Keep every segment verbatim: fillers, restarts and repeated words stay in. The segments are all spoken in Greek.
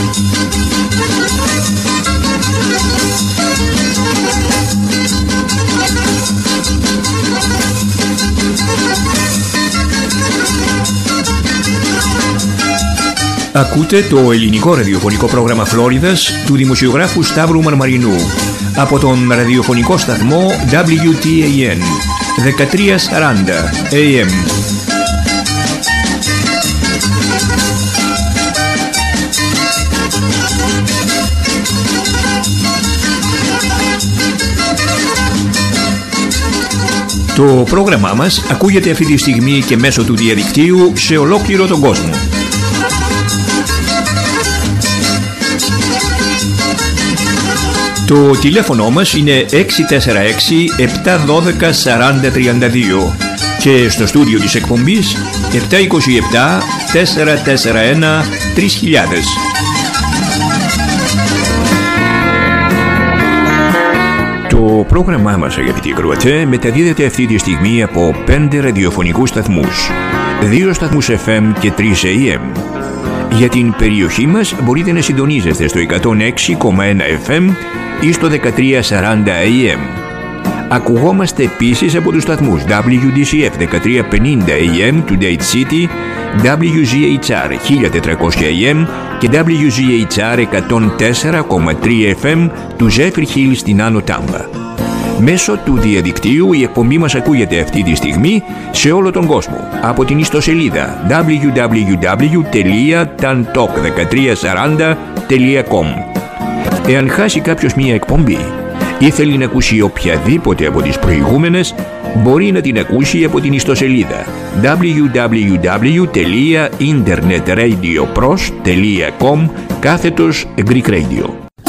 Ακούτε το ελληνικό ραδιοφωνικό πρόγραμμα Φλόριδας του δημοσιογράφου Σταύρου Μαρμαρινού από τον ραδιοφωνικό σταθμό ντάμπλιου τι έι εν δεκατριακόσια σαράντα έι εμ. Το πρόγραμμά μας ακούγεται αυτή τη στιγμή και μέσω του διαδικτύου σε ολόκληρο τον κόσμο. Το τηλέφωνο μας είναι έξι τέσσερα έξι επτά ένα δύο τέσσερα τρία δύο και στο στούντιο της εκπομπής επτά δύο επτά τέσσερα τέσσερα ένα τρεις χιλιάδες. Το πρόγραμμά μας, αγαπητοί ακροατές, μεταδίδεται αυτή τη στιγμή από πέντε ραδιοφωνικούς σταθμούς, δύο σταθμούς εφ εμ και τρεις έι εμ. Για την περιοχή μας μπορείτε να συντονίζεστε στο εκατόν έξι κόμμα ένα εφ εμ ή στο δεκατριακόσια σαράντα έι εμ. Ακουγόμαστε επίσης από τους σταθμούς ντάμπλιου ντι σι εφ δεκατριακόσια πενήντα έι εμ του Date City, ντάμπλιου ζι έιτς αρ χίλια τετρακόσια έι εμ και ντάμπλιου ζι έιτς αρ εκατόν τέσσερα κόμμα τρία εφ εμ του Zephyr Hill στην Άνω Τάμπα. Μέσω του διαδικτύου η εκπομπή μας ακούγεται αυτή τη στιγμή σε όλο τον κόσμο από την ιστοσελίδα ντάμπλιου ντάμπλιου ντάμπλιου τελεία ταντοκ δεκατριακόσια σαράντα τελεία κομ. Εάν χάσει κάποιος μία εκπομπή ή θέλει να ακούσει οποιαδήποτε από τις προηγούμενες, μπορεί να την ακούσει από την ιστοσελίδα ντάμπλιου ντάμπλιου ντάμπλιου τελεία ιντερνετρadiopros τελεία κομ κάθετος Greek Radio.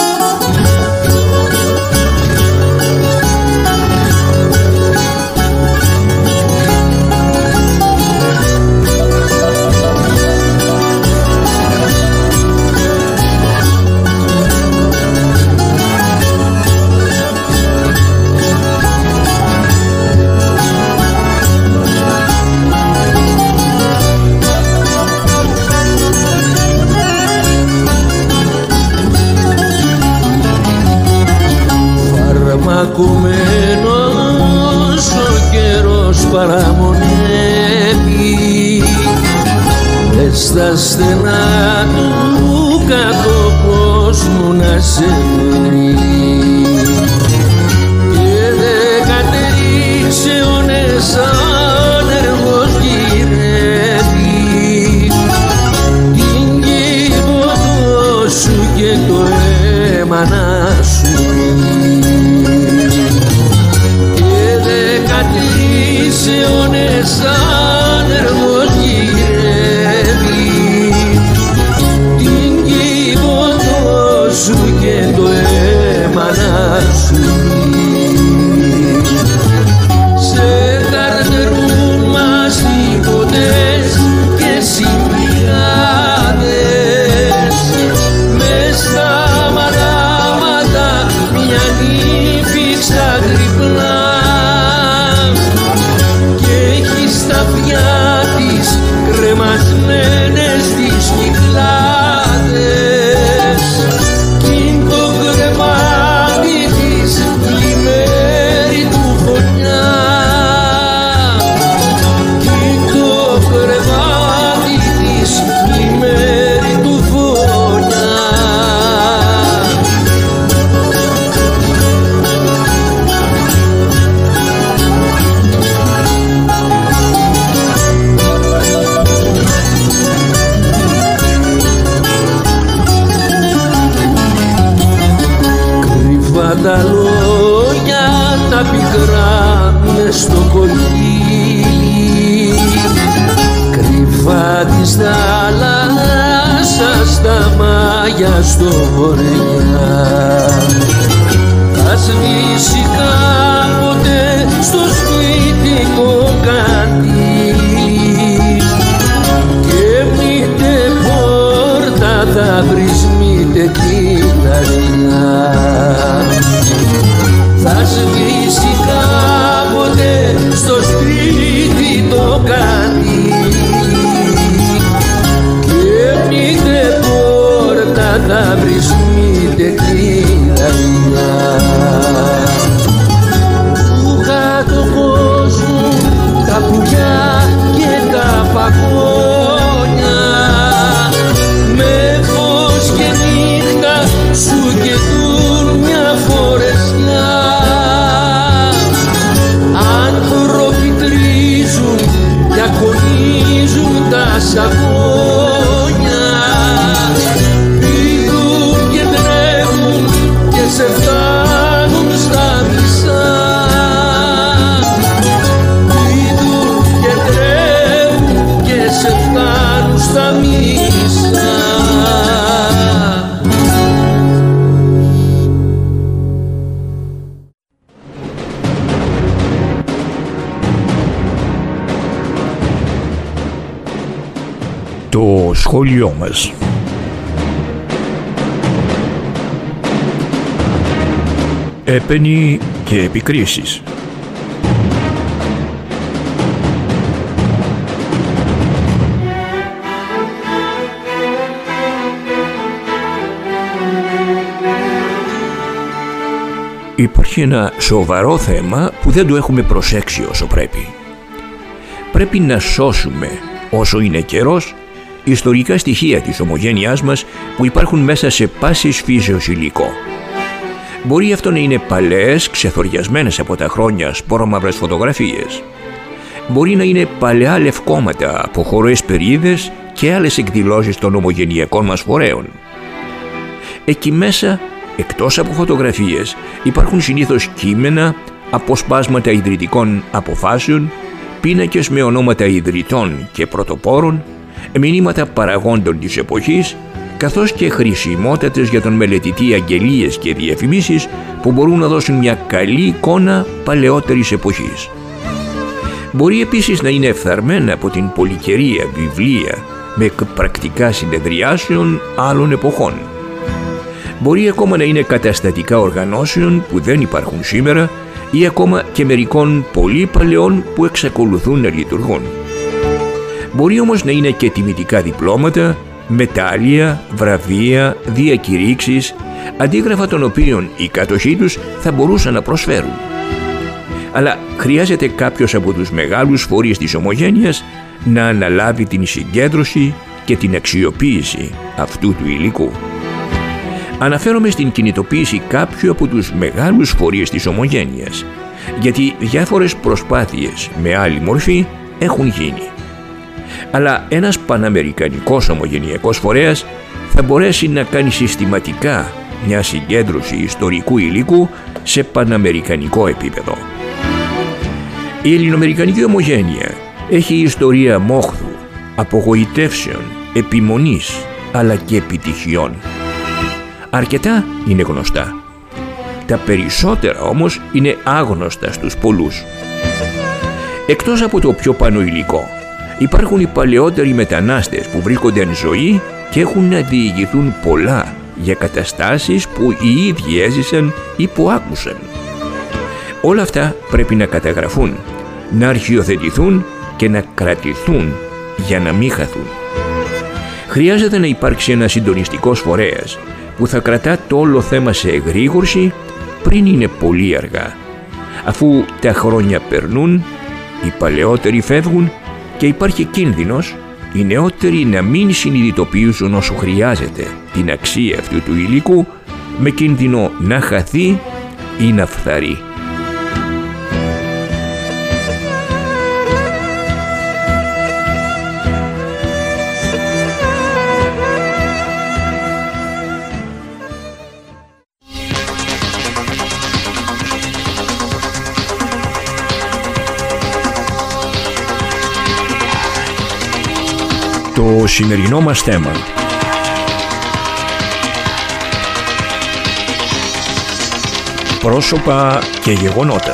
Ακουμένος ο καιρός παραμονεύει μες στα στενά του κάτω κόσμου να σε φέρει και δεκατρείς αιώνες άνεργος γυρεύει την κύβωτο σου και το αίμα να σου τρεις αιώνες άνεργος γυρεύει την κύβωτο σου και το αίμα να σου σε καρτερούν μαστιχωτές και συμπλιάδες μες στα μαλάματα μια νύφη στα τριπλά κρεμασμένες τις κυκλάδες κι είναι το κρεμάδι της πλημμέρη του φωτιά κι είναι το κρεμάδι της πλημμέρη του φωτιά. Τα λόγια τα πικρά μες στο κολλήλι κρυφά της θάλασσας τα μάγια στο βορειά θα σβήσει κάποτε στο σπίτι το καντήλι και μήτε πόρτα θα βρεις μήτε κυταριά θα σβήσει κάποτε στο σπίτι το καντήλι και μήτε πόρτα θα σαγόνια πηδούν και τρέχουν και σε φτάνουν στα μισά. Πηδούν και τρέχουν και σε φτάνουν στα μισά. Το σχόλιο μας. Έπαινη και επικρίσεις. Υπάρχει ένα σοβαρό θέμα που δεν το έχουμε προσέξει όσο πρέπει. Πρέπει να σώσουμε, όσο είναι καιρός, ιστορικά στοιχεία της ομογένειάς μας που υπάρχουν μέσα σε πάσης φύσεως υλικό. Μπορεί αυτό να είναι παλαιές, ξεθοριασμένες από τα χρόνια σπόρομαυρες φωτογραφίες. Μπορεί να είναι παλαιά λευκόματα από χορές περίδες και άλλες εκδηλώσεις των ομογενειακών μας φορέων. Εκεί μέσα, εκτός από φωτογραφίες, υπάρχουν συνήθως κείμενα, αποσπάσματα ιδρυτικών αποφάσεων, πίνακες με ονόματα ιδρυτών και πρωτοπόρων, μηνύματα παραγόντων της εποχής, καθώς και χρησιμότατες για τον μελετητή αγγελίες και διαφημίσεις που μπορούν να δώσουν μια καλή εικόνα παλαιότερης εποχής. Μπορεί επίσης να είναι εφθαρμένα από την πολυκαιρία βιβλία με πρακτικά συνεδριάσεων άλλων εποχών. Μπορεί ακόμα να είναι καταστατικά οργανώσεων που δεν υπάρχουν σήμερα ή ακόμα και μερικών πολύ παλαιών που εξακολουθούν να λειτουργούν. Μπορεί όμως να είναι και τιμητικά διπλώματα, μετάλλια, βραβεία, διακηρύξεις, αντίγραφα των οποίων οι κάτοχοί τους θα μπορούσαν να προσφέρουν. Αλλά χρειάζεται κάποιος από τους μεγάλους φορείς της ομογένειας να αναλάβει την συγκέντρωση και την αξιοποίηση αυτού του υλικού. Αναφέρομαι στην κινητοποίηση κάποιου από τους μεγάλους φορείς της ομογένειας, γιατί διάφορες προσπάθειες με άλλη μορφή έχουν γίνει. Αλλά ένας παναμερικανικός ομογενειακός φορέας θα μπορέσει να κάνει συστηματικά μια συγκέντρωση ιστορικού υλικού σε παναμερικανικό επίπεδο. Η ελληνοαμερικανική ομογένεια έχει ιστορία μόχθου, απογοητεύσεων, επιμονής αλλά και επιτυχιών. Αρκετά είναι γνωστά. Τα περισσότερα όμως είναι άγνωστα στους πολλούς. Εκτός από το πιο πάνω υλικό, υπάρχουν οι παλαιότεροι μετανάστες που βρίσκονται εν ζωή και έχουν να διηγηθούν πολλά για καταστάσεις που οι ίδιοι έζησαν ή που άκουσαν. Όλα αυτά πρέπει να καταγραφούν, να αρχιοθετηθούν και να κρατηθούν για να μην χαθούν. Χρειάζεται να υπάρξει ένα συντονιστικός φορέας που θα κρατά το όλο θέμα σε εγρήγορση πριν είναι πολύ αργά, αφού τα χρόνια περνούν, οι παλαιότεροι φεύγουν και υπάρχει κίνδυνος οι νεότεροι να μην συνειδητοποιήσουν όσο χρειάζεται την αξία αυτού του υλικού, με κίνδυνο να χαθεί ή να φθαρεί. Το σημερινό μας θέμα. Πρόσωπα και γεγονότα.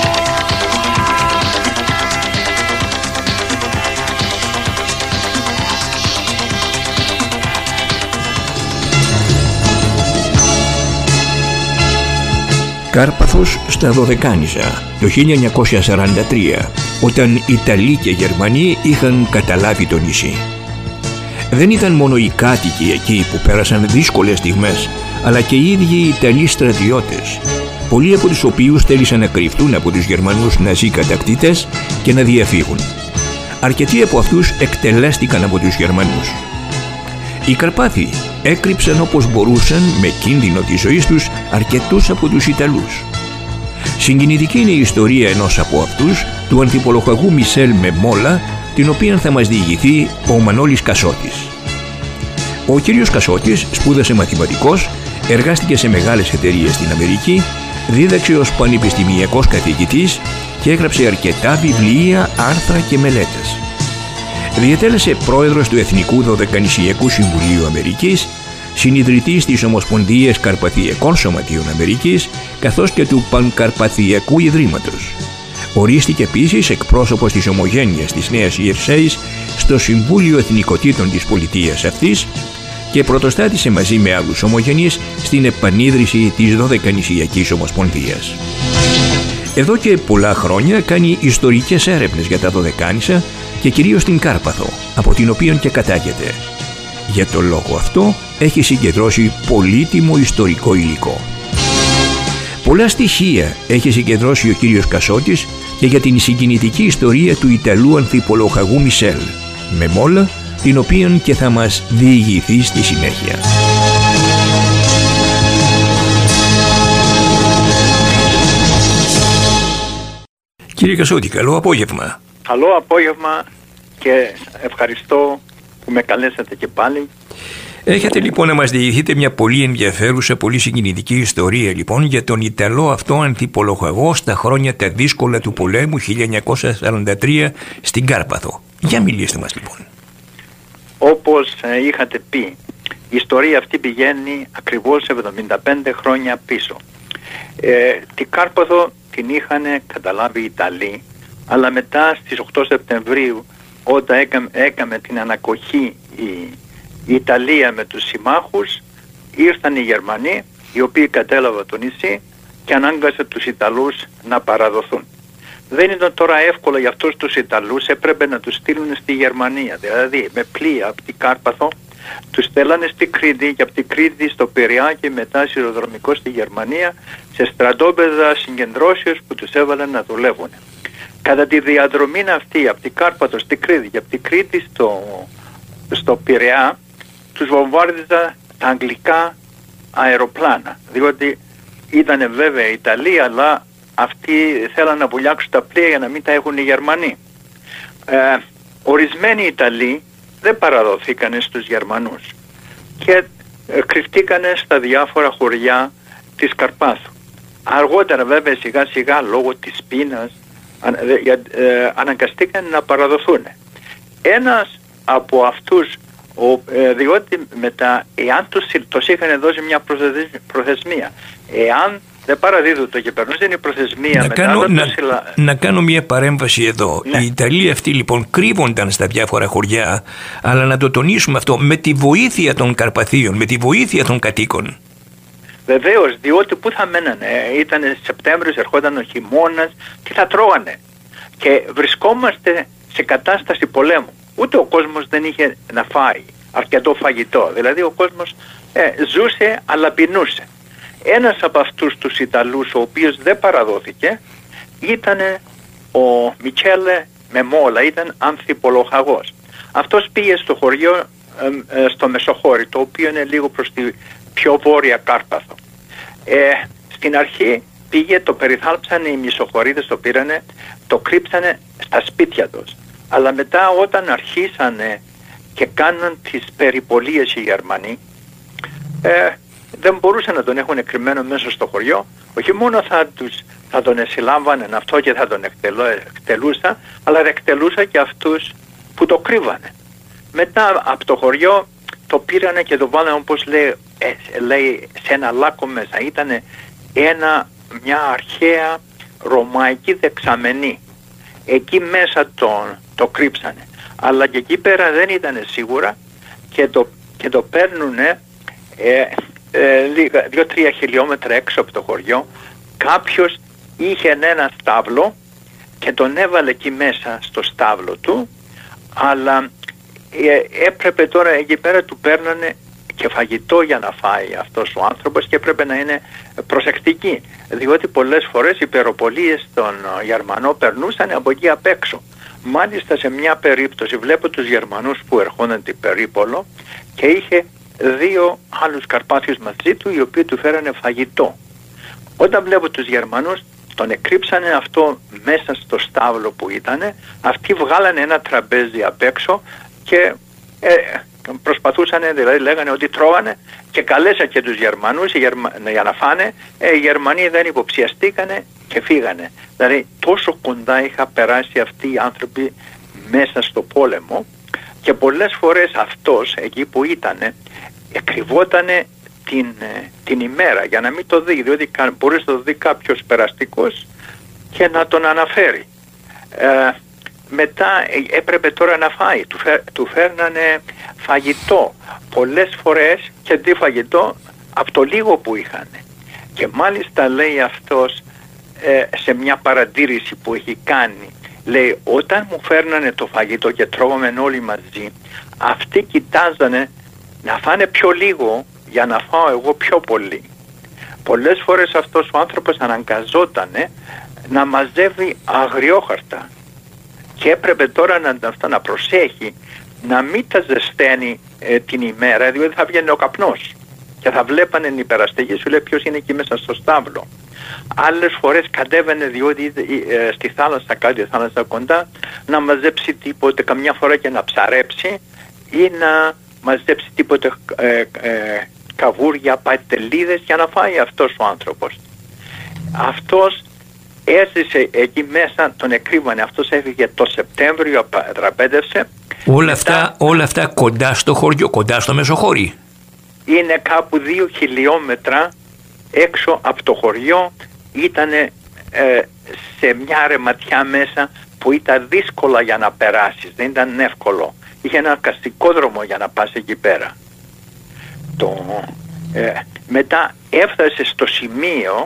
Κάρπαθος στα Δωδεκάνηζα το χίλια εννιακόσια σαράντα τρία, όταν Ιταλοί και Γερμανοί είχαν καταλάβει το νησί. Δεν ήταν μόνο οι κάτοικοι εκεί που πέρασαν δύσκολες στιγμές, αλλά και οι ίδιοι οι Ιταλοί στρατιώτες, πολλοί από τους οποίους θέλησαν να κρυφτούν από τους Γερμανούς ναζί κατακτητές και να διαφύγουν. Αρκετοί από αυτούς εκτελέστηκαν από τους Γερμανούς. Οι Καρπάθοι έκρυψαν όπως μπορούσαν, με κίνδυνο της ζωής τους, αρκετούς από τους Ιταλούς. Συγκινητική είναι η ιστορία ενός από αυτούς, του ανθιπολοχαγού Μισελ Μεμόλα, την οποία θα μας διηγηθεί ο Μανώλης Κασότης. Ο κύριος Κασότης σπούδασε μαθηματικός, εργάστηκε σε μεγάλες εταιρείες στην Αμερική, δίδαξε ως πανεπιστημιακός καθηγητής και έγραψε αρκετά βιβλία, άρθρα και μελέτες. Διετέλεσε πρόεδρος του Εθνικού Δωδεκανησιακού Συμβουλίου Αμερικής, συνιδρυτής της Ομοσπονδίας Καρπαθιακών Σωματείων Αμερικής, καθώς και του Πανκαρπαθιακού Ιδρύματος. Ορίστηκε επίσης εκπρόσωπος της Ομογένειας της Νέας Ιερσέης στο Συμβούλιο Εθνικοτήτων της πολιτείας αυτής και πρωτοστάτησε μαζί με άλλους ομογενείς στην επανίδρυση της Δωδεκανησιακής Ομοσπονδίας. Εδώ και πολλά χρόνια κάνει ιστορικές έρευνες για τα Δωδεκάνησα και κυρίως την Κάρπαθο, από την οποία και κατάγεται. Για τον λόγο αυτό έχει συγκεντρώσει πολύτιμο ιστορικό υλικό. Πολλά στοιχεία έχει συγκεντρώσει ο κύριος Κασότης και για την συγκινητική ιστορία του Ιταλού ανθιπολογαγού Μισελ, με μόλα την οποία και θα μας διηγηθεί στη συνέχεια. Κύριε Κασότη, καλό απόγευμα. Καλό απόγευμα και ευχαριστώ που με καλέσατε και πάλι. Έχετε λοιπόν να μας διηγηθείτε μια πολύ ενδιαφέρουσα, πολύ συγκινητική ιστορία λοιπόν για τον Ιταλό αυτό ανθιπολογαγό στα χρόνια τα δύσκολα του πολέμου χίλια εννιακόσια σαράντα τρία στην Κάρπαθο. Για μιλήστε μας λοιπόν. Όπως ε, είχατε πει, η ιστορία αυτή πηγαίνει ακριβώς εβδομήντα πέντε χρόνια πίσω. Ε, την Κάρπαθο την είχαν καταλάβει οι Ιταλοί, αλλά μετά στις οκτώ Σεπτεμβρίου, όταν έκαμε, έκαμε την ανακοχή η, η Ιταλία με τους συμμάχους, ήρθαν οι Γερμανοί, οι οποίοι κατέλαβαν το νησί και ανάγκασαν τους Ιταλούς να παραδοθούν. Δεν ήταν τώρα εύκολο για αυτούς τους Ιταλούς, έπρεπε να τους στείλουν στη Γερμανία, δηλαδή με πλοία από την Κάρπαθο, τους στέλνανε στη Κρήτη και από την Κρήτη στο Πειραιά και μετά σιδηροδρομικό στη Γερμανία, σε στρατόπεδα συγκεντρώσεως που τους έβαλαν να δουλεύουν. Κατά τη διαδρομή αυτή από την Κάρπαθο στη Κρήτη και από την Κρήτη στο, στο Πειραιά, τους βομβάρδιζαν τα αγγλικά αεροπλάνα, διότι ήταν βέβαια Ιταλοί, αλλά αυτοί θέλαν να βουλιάξουν τα πλοία για να μην τα έχουν οι Γερμανοί. Ε, ορισμένοι Ιταλοί δεν παραδοθήκανε στους Γερμανούς και ε, κρυφτήκανε στα διάφορα χωριά της Καρπάθου. Αργότερα βέβαια σιγά σιγά λόγω της πείνας αν, ε, ε, αναγκαστήκαν να παραδοθούν. Ένας από αυτούς, ο, ε, διότι μετά εάν τους, τους είχαν δώσει μια προθεσμία, εάν δεν παραδίδουν το και περνούσε η προθεσμία να, μετά κάνω, να, συλλα... να κάνω μια παρέμβαση εδώ. Ναι. Οι Ιταλοί αυτοί λοιπόν κρύβονταν στα διάφορα χωριά, αλλά να το τονίσουμε αυτό, με τη βοήθεια των Καρπαθίων, με τη βοήθεια των κατοίκων. Βεβαίως, διότι πού θα μένανε, ήταν Σεπτέμβριος, ερχόταν ο χειμώνας, τι θα τρώγανε. Και βρισκόμαστε σε κατάσταση πολέμου. Ούτε ο κόσμος δεν είχε να φάει αρκετό φαγητό. Δηλαδή ο κόσμος ε, ζούσε αλλά πεινούσε. Ένας από αυτούς τους Ιταλούς, ο οποίος δεν παραδόθηκε, ήταν ο Μιτσέλε Μεμόλα, ήταν ανθιπολογαγός. Αυτός πήγε στο χωριό ε, ε, στο Μεσοχώρι, το οποίο είναι λίγο προς τη πιο βόρεια Κάρπαθο. Ε, στην αρχή πήγε, το περιθάλψανε οι Μεσοχωρίδες, το πήρανε, το κρύψανε στα σπίτια τους. Αλλά μετά όταν αρχίσανε και κάναν τις περιπολίες οι Γερμανοί, ε, δεν μπορούσαν να τον έχουν κρυμμένο μέσα στο χωριό. Όχι μόνο θα, τους, θα τον εσυλλάμβανε αυτό και θα τον εκτελούσαν, αλλά εκτελούσαν και αυτούς που το κρύβανε. Μετά από το χωριό το πήρανε και το βάλανε, όπως λέει, ε, λέει σε ένα λάκκο μέσα. Ήταν ένα, μια αρχαία ρωμαϊκή δεξαμενή. Εκεί μέσα τον, το κρύψανε. Αλλά και εκεί πέρα δεν ήταν σίγουρα και το, και το παίρνουνε ε, ε, δύο-τρία χιλιόμετρα έξω από το χωριό. Κάποιος είχε ένα στάβλο και τον έβαλε εκεί μέσα στο στάβλο του, αλλά ε, έπρεπε τώρα εκεί πέρα του παίρνανε και φαγητό για να φάει αυτός ο άνθρωπος και έπρεπε να είναι προσεκτικοί, διότι πολλές φορές οι περοπολίες των Γερμανών περνούσαν από εκεί απ' έξω. Μάλιστα σε μια περίπτωση βλέπω τους Γερμανούς που ερχόναν την περίπολο και είχε δύο άλλους Καρπάθιους μαζί του, οι οποίοι του φέρανε φαγητό. Όταν βλέπω τους Γερμανούς τον εκρύψανε αυτό μέσα στο στάβλο που ήτανε, αυτοί βγάλανε ένα τραπέζι απ' έξω και ε, προσπαθούσαν, δηλαδή λέγανε ότι τρώγανε και καλέσαν και τους Γερμανούς Γερμα... για να φάνε, ε, οι Γερμανοί δεν υποψιαστήκανε και φύγανε. Δηλαδή τόσο κοντά είχα περάσει αυτοί οι άνθρωποι μέσα στο πόλεμο και πολλές φορές αυτός εκεί που ήτανε εκρυβότανε την, την ημέρα για να μην το δει, διότι μπορεί να το δει κάποιος περαστικός και να τον αναφέρει. Ε, μετά έπρεπε τώρα να φάει, του, φέρ, του φέρνανε φαγητό πολλές φορές και τι φαγητό από το λίγο που είχαν. Και μάλιστα λέει αυτός ε, σε μια παρατήρηση που έχει κάνει, λέει όταν μου φέρνανε το φαγητό και τρώγαμε όλοι μαζί, αυτοί κοιτάζανε να φάνε πιο λίγο για να φάω εγώ πιο πολύ. Πολλές φορές αυτός ο άνθρωπος αναγκαζότανε να μαζεύει αγριόχαρτα και έπρεπε τώρα να, αυτό, να προσέχει να μην τα ζεσταίνει ε, την ημέρα, διότι θα βγαίνει ο καπνός και θα βλέπανε οι υπεραστεγοί, σου λέει ποιος είναι εκεί μέσα στο στάβλο. Άλλες φορές κατέβαινε διότι ε, στη θάλασσα, κάτι θάλασσα κοντά, να μαζέψει τίποτε, καμιά φορά και να ψαρέψει ή να μαζέψει τίποτε ε, ε, καβούρια, πατελίδες για να φάει αυτός ο άνθρωπος. Αυτός έζησε εκεί μέσα, τον εκρύβανε, αυτός έφυγε το Σεπτέμβριο, δραπέτευσε. Όλα αυτά, όλα αυτά κοντά στο χωριό, κοντά στο Μεσοχώρι. Είναι κάπου δύο χιλιόμετρα έξω από το χωριό, ήταν ε, σε μια ρεματιά μέσα που ήταν δύσκολα για να περάσεις, δεν ήταν εύκολο. Είχε ένα καστικό δρόμο για να πας εκεί πέρα. Το, ε, μετά έφτασε στο σημείο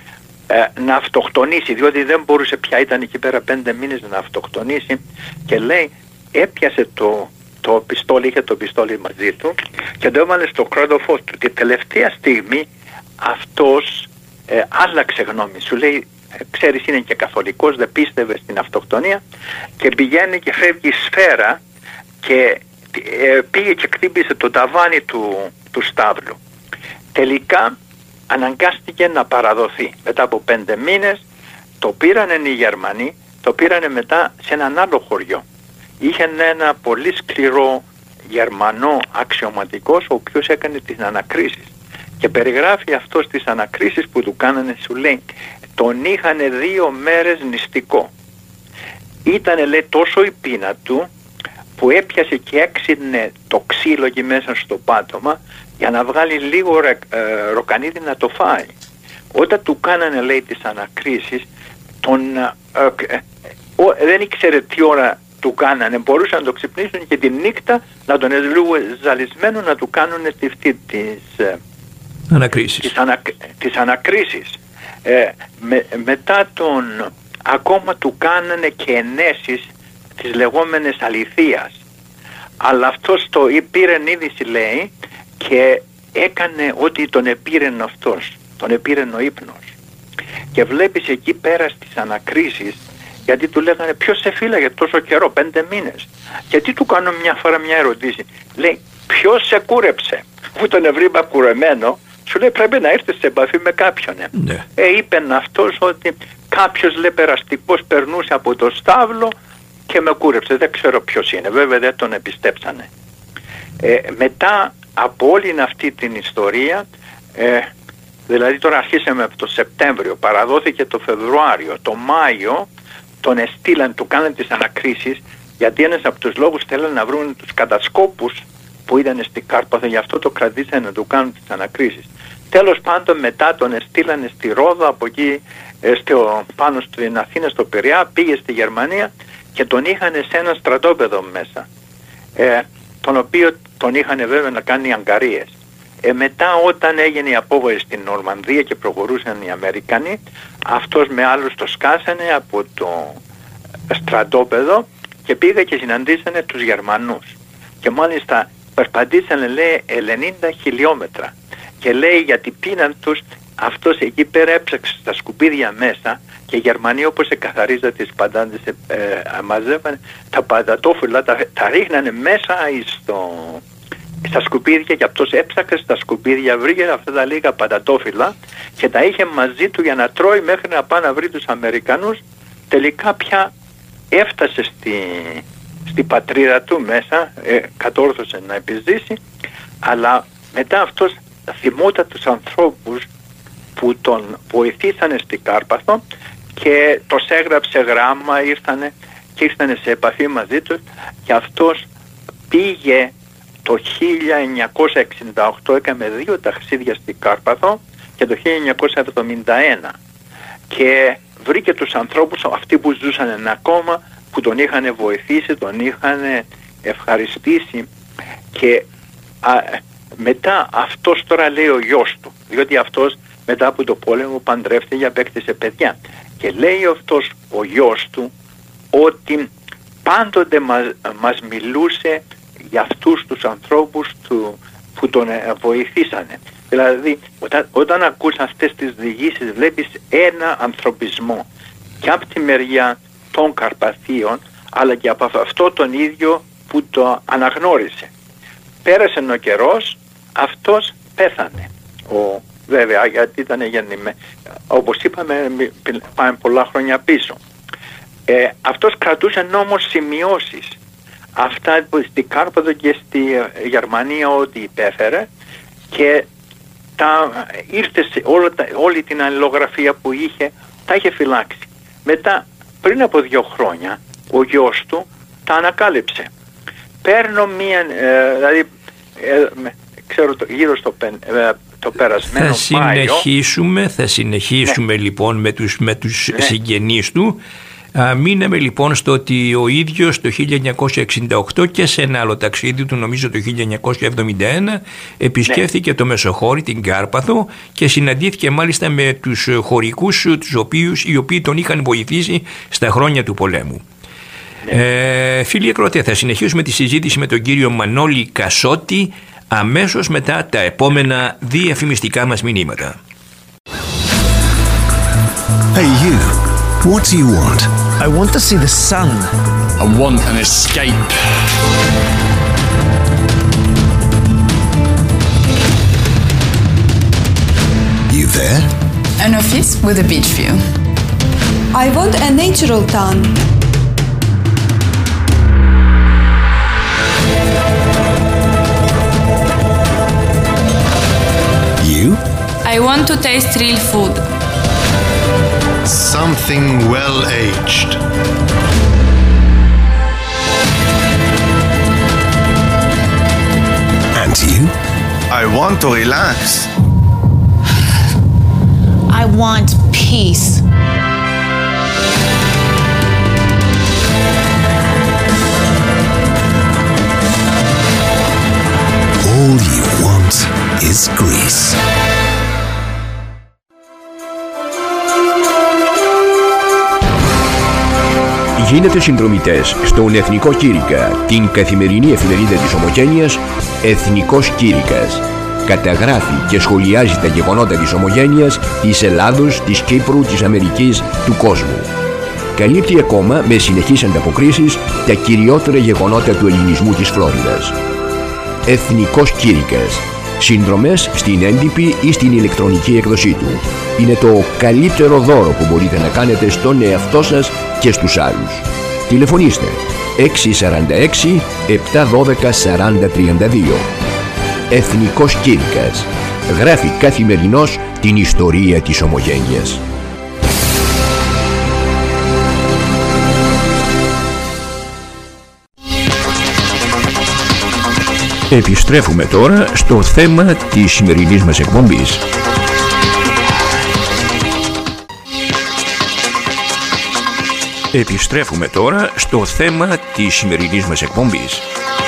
ε, να αυτοκτονήσει, διότι δεν μπορούσε πια, ήταν εκεί πέρα πέντε μήνες να αυτοκτονήσει και λέει έπιασε το, το πιστόλι, είχε το πιστόλι μαζί του και το έβαλε στο κρότοφο του. Τη τελευταία στιγμή αυτός ε, άλλαξε γνώμη, σου λέει ε, ξέρεις είναι και καθολικός, δεν πίστευε στην αυτοκτονία και πηγαίνει και φεύγει σφαίρα και ε, πήγε και χτύπησε το ταβάνι του, του στάβλου. Τελικά αναγκάστηκε να παραδοθεί. Μετά από πέντε μήνες το πήρανε οι Γερμανοί, το πήρανε μετά σε έναν άλλο χωριό. Είχε ένα πολύ σκληρό Γερμανό αξιωματικός ο οποίος έκανε τις ανακρίσεις και περιγράφει αυτός τις ανακρίσεις που του κάνανε, σου λέει τον είχανε δύο μέρες νηστικό. Ήτανε λέει τόσο η πείνα του που έπιασε και έξινε το ξύλο εκεί μέσα στο πάτωμα για να βγάλει λίγο ρε, ε, ροκανίδι να το φάει. Όταν του κάνανε λέει τις ανακρίσεις τον, ε, ε, ε, ο, δεν ήξερε τι ώρα του κάνανε, μπορούσαν να το ξυπνήσουν και τη νύχτα να τον λίγο ζαλισμένο να του κάνουν τη, τις, ε, ανακρίσεις. τις, ανα, τις ανακρίσεις. Ε, με, μετά τον ακόμα του κάνανε και ενέσεις τις λεγόμενες αληθείας. Αλλά αυτός το πήρε είδηση λέει και έκανε ότι τον επήρεν αυτός, τον επήρεν ο ύπνος. Και βλέπεις εκεί πέρα στις ανακρίσεις, γιατί του λέγανε ποιος σε φύλαγε τόσο καιρό, πέντε μήνες. Γιατί του κάνω μια φορά μια ερωτήση, λέει ποιος σε κούρεψε. Αφού τον ευρύμπα κουρεμένο, σου λέει πρέπει να έρθεις σε επαφή με κάποιον. Ναι. Ε, είπεν αυτός ότι κάποιος λέει περαστικός περνούσε από το στάβλο και με κούρεψε, δεν ξέρω ποιος είναι, βέβαια δεν τον επιστέψανε. Ε, μετά από όλη αυτή την ιστορία, ε, δηλαδή τώρα αρχίσαμε από το Σεπτέμβριο, παραδόθηκε το Φεβρουάριο, το Μάιο τον εστήλαν, του κάναν τις ανακρίσεις, γιατί ένας από τους λόγους θέλουν να βρουν τους κατασκόπους που ήταν στην Κάρπαθο, γι' αυτό το κρατήσανε να του κάνουν τις ανακρίσεις. Τέλος πάντων μετά τον εστήλανε στη Ρόδο, από εκεί ε, στο, πάνω στην Αθήνα, στο Πειραιά, πήγε στη Γερμανία και τον είχαν σε ένα στρατόπεδο μέσα, ε, τον οποίο τον είχαν βέβαια να κάνει αγκαρίες. Ε, μετά όταν έγινε η απόβαση στην Νορμανδία και προχωρούσαν οι Αμερικανοί, αυτός με άλλους το σκάσανε από το στρατόπεδο και πήγα και συναντήσανε τους Γερμανούς. Και μάλιστα περπατήσανε λέει ενενήντα χιλιόμετρα και λέει για την πείνα τους αυτός εκεί πέρα έψαξε στα σκουπίδια μέσα και οι Γερμανοί όπως εκαθαρίζαν τις παντάντες ε, μαζεύανε τα παντατόφυλλα, τα, τα ρίχνανε μέσα στο, στα σκουπίδια, και αυτός έψαξε στα σκουπίδια, βρήκε αυτά τα λίγα πατατόφυλλα και τα είχε μαζί του για να τρώει μέχρι να πάει να βρει τους Αμερικανούς. Τελικά πια έφτασε στη, στη πατρίδα του μέσα, ε, κατόρθωσε να επιζήσει, αλλά μετά αυτός θυμόταν τους ανθρώπους που τον βοηθήσανε στην Κάρπαθο και τους έγραψε γράμμα, ήρθανε και ήρθανε σε επαφή μαζί τους, και αυτός πήγε το χίλια εννιακόσια εξήντα οκτώ, έκανε δύο ταξίδια στην Κάρπαθο, και το χίλια εννιακόσια εβδομήντα ένα, και βρήκε τους ανθρώπους αυτοί που ζούσαν ακόμα, που τον είχαν βοηθήσει, τον είχαν ευχαριστήσει, και α, μετά αυτός, τώρα λέει ο γιος του, διότι αυτός μετά από το πόλεμο παντρεύτηκε, απέκτησε παιδιά, και λέει αυτός ο γιος του ότι πάντοτε μας, μας μιλούσε για αυτούς τους ανθρώπους του, που τον βοηθήσανε. Δηλαδή όταν, όταν ακούς αυτές τις διηγήσεις βλέπεις ένα ανθρωπισμό και από τη μεριά των Καρπαθίων, αλλά και από αυτό τον ίδιο που το αναγνώρισε. Πέρασε ο καιρός, αυτός πέθανε. Ο, βέβαια, γιατί ήταν γεννημένο, όπως είπαμε, πάμε πολλά χρόνια πίσω. Ε, αυτός κρατούσε όμως σημειώσεις, αυτά που στην Κάρπαθο και στη Γερμανία ό,τι υπέφερε, και τα, ήρθε σε όλα τα, όλη την αλληλογραφία που είχε, τα είχε φυλάξει. Μετά, πριν από δύο χρόνια, ο γιος του τα ανακάλυψε. Παίρνω μία, ε, δηλαδή, ε, ξέρω το, γύρω στο πεν, ε, το περασμένο θα συνεχίσουμε, Μάιο. Θα συνεχίσουμε ναι. λοιπόν με τους, με τους ναι. συγγενείς του. Α, μείναμε λοιπόν στο ότι ο ίδιος το χίλια εννιακόσια εξήντα οκτώ και σε ένα άλλο ταξίδι του, νομίζω το χίλια εννιακόσια εβδομήντα ένα, επισκέφθηκε ναι. το Μεσοχώρι, την Κάρπαθο, και συναντήθηκε μάλιστα με τους χωρικούς, τους οποίους, οι οποίοι τον είχαν βοηθήσει στα χρόνια του πολέμου. Ναι. Ε, φίλοι ακροατές, θα συνεχίσουμε τη συζήτηση με τον κύριο Μανώλη Κασότη αμέσως μετά τα επόμενα διαφημιστικά μας μηνύματα. Hey you, what do you want? I want to see the sun. I want an escape. You there? An office with a beach view. I want a natural town. You? I want to taste real food. Something well-aged. And you? I want to relax. I want peace. All you want is Greece. Γίνετε συνδρομητές στον Εθνικό Κήρυκα, την καθημερινή εφημερίδα της Ομογένειας Εθνικός Κήρυκας. Καταγράφει και σχολιάζει τα γεγονότα της Ομογένειας, της Ελλάδος, της Κύπρου, της Αμερικής, του κόσμου. Καλύπτει ακόμα με συνεχείς ανταποκρίσεις τα κυριότερα γεγονότα του ελληνισμού της Φλόριδας. Εθνικός Κήρυκας. Συνδρομές στην έντυπη ή στην ηλεκτρονική έκδοσή του. Είναι το καλύτερο δώρο που μπορείτε να κάνετε στον εαυτό σας και στους άλλους. Τηλεφωνήστε έξι τέσσερα έξι επτά ένα δύο σαράντα τριάντα δύο. Εθνικός Κήρυκας. Γράφει καθημερινώς την ιστορία της Ομογένειας. Επιστρέφουμε τώρα στο θέμα της σημερινής μας εκπομπής. Επιστρέφουμε τώρα στο θέμα της σημερινής μας εκπομπής.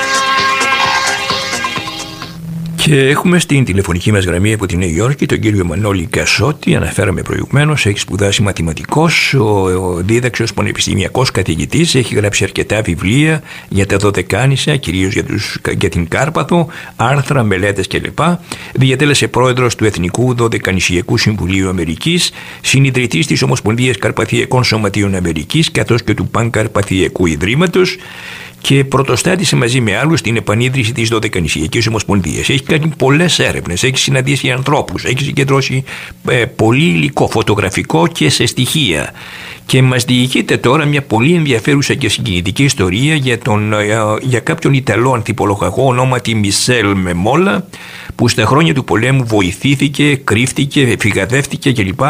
Και έχουμε στην τηλεφωνική μας γραμμή από τη Νέα Υόρκη τον κύριο Μανώλη Κασότη, αναφέραμε προηγουμένως, έχει σπουδάσει μαθηματικός, ο δίδαξε ως πανεπιστημιακός καθηγητής, έχει γράψει αρκετά βιβλία για τα δωδεκάνησα, κυρίως για, τους, για την Κάρπαθο, άρθρα, μελέτες κλπ. Διατέλεσε πρόεδρος του Εθνικού Δωδεκανησιακού Συμβουλίου Αμερικής, συνιδρυτής της Ομοσπονδίας Καρπαθιακών Σωματείων Αμερικής, καθώς και του Πανκαρπαθιακού Ιδρύματος, και πρωτοστάτησε μαζί με άλλους την επανίδρυση της Δωδεκανησιακής Ομοσπονδίας. Έχει κάνει πολλές έρευνες, έχει συναντήσει ανθρώπους, έχει συγκεντρώσει ε, πολύ υλικό φωτογραφικό και σε στοιχεία. Και μας διηγείται τώρα μια πολύ ενδιαφέρουσα και συγκινητική ιστορία για, τον, για κάποιον Ιταλό ανθιπολογαγό ονόματι Μισελ Μεμόλα, που στα χρόνια του πολέμου βοηθήθηκε, κρύφτηκε, φυγαδεύτηκε κλπ.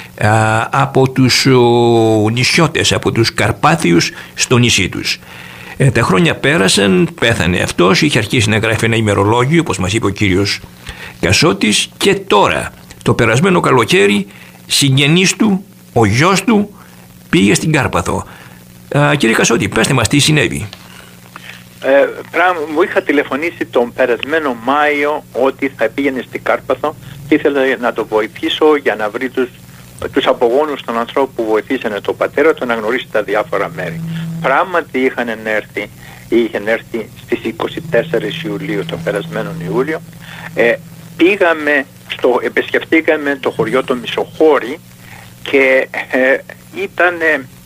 Από τους νησιώτες, από τους Καρπάθιους στο νησί τους. Ε, τα χρόνια πέρασαν, πέθανε αυτός, είχε αρχίσει να γράφει ένα ημερολόγιο, όπως μας είπε ο κύριος Κασώτης, και τώρα, το περασμένο καλοκαίρι, συγγενής του, ο γιος του, πήγε στην Κάρπαθο. Α, κύριε Κασώτη, πέστε μας τι συνέβη. Ε, πράγμα, μου είχα τηλεφωνήσει τον περασμένο Μάιο ότι θα πήγαινε στην Κάρπαθο και ήθελα να το βοηθήσω για να βρει τους, τους απογόνους των ανθρώπων που βοηθήσανε τον πατέρα του να γνωρίσει τα διάφορα μέρη. Πράγματι είχαν έρθει, είχαν έρθει στις είκοσι τέσσερις Ιουλίου, τον περασμένο Ιούλιο. Ε, πήγαμε, στο, επισκεφτήκαμε το χωριό το Μισοχώρι και ε, ήταν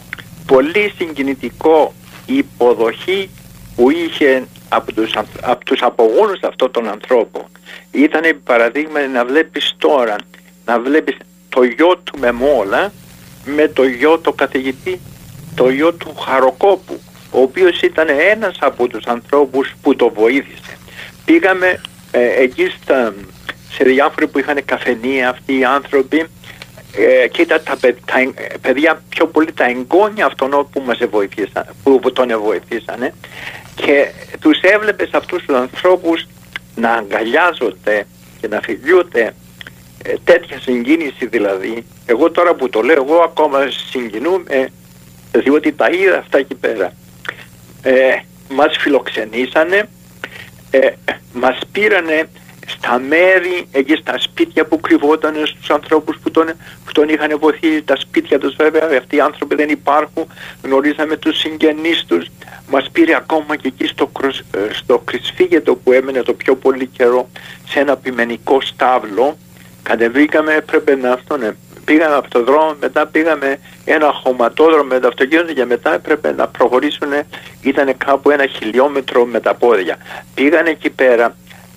πολύ συγκινητικό η υποδοχή που είχε από τους, από τους απογόνους αυτών των ανθρώπων. Ήταν παραδείγμα να βλέπεις τώρα, να βλέπεις το γιο του Μεμόλα με το γιο του καθηγητή, το γιο του Χαροκόπου, ο οποίος ήταν ένας από τους ανθρώπους που το βοήθησε. Πήγαμε ε, εκεί στα, σε διάφοροι που είχαν καφενεία αυτοί οι άνθρωποι ε, και ήταν τα, τα παιδιά, πιο πολύ τα εγγόνια αυτών που μας βοηθήσαν, που, που τον βοηθήσανε, και τους έβλεπες αυτούς τους ανθρώπους να αγκαλιάζονται και να φιλιούνται, ε, τέτοια συγκίνηση δηλαδή. Εγώ τώρα που το λέω, εγώ ακόμα συγκινούμαι, διότι τα είδα αυτά εκεί πέρα. Ε, μας φιλοξενήσανε, ε, μας πήρανε στα μέρη, εκεί στα σπίτια που κρυβόταν στους ανθρώπους που τον, που τον είχαν βοηθήσει, τα σπίτια τους βέβαια, αυτοί οι άνθρωποι δεν υπάρχουν, γνωρίζαμε τους συγγενείς τους, μας πήρε ακόμα και εκεί στο, στο Κρυσφύγετο που έμενε το πιο πολύ καιρό, σε ένα πειμενικό στάβλο. Κατεβήκαμε, έπρεπε να αυτόν, πήγαμε από το δρόμο, μετά πήγαμε ένα χωματόδρομο με το αυτοκίνητο και μετά έπρεπε να προχωρήσουν, ήταν κάπου ένα χιλιόμετρο με τα πόδια. Πήγανε εκεί πέρα,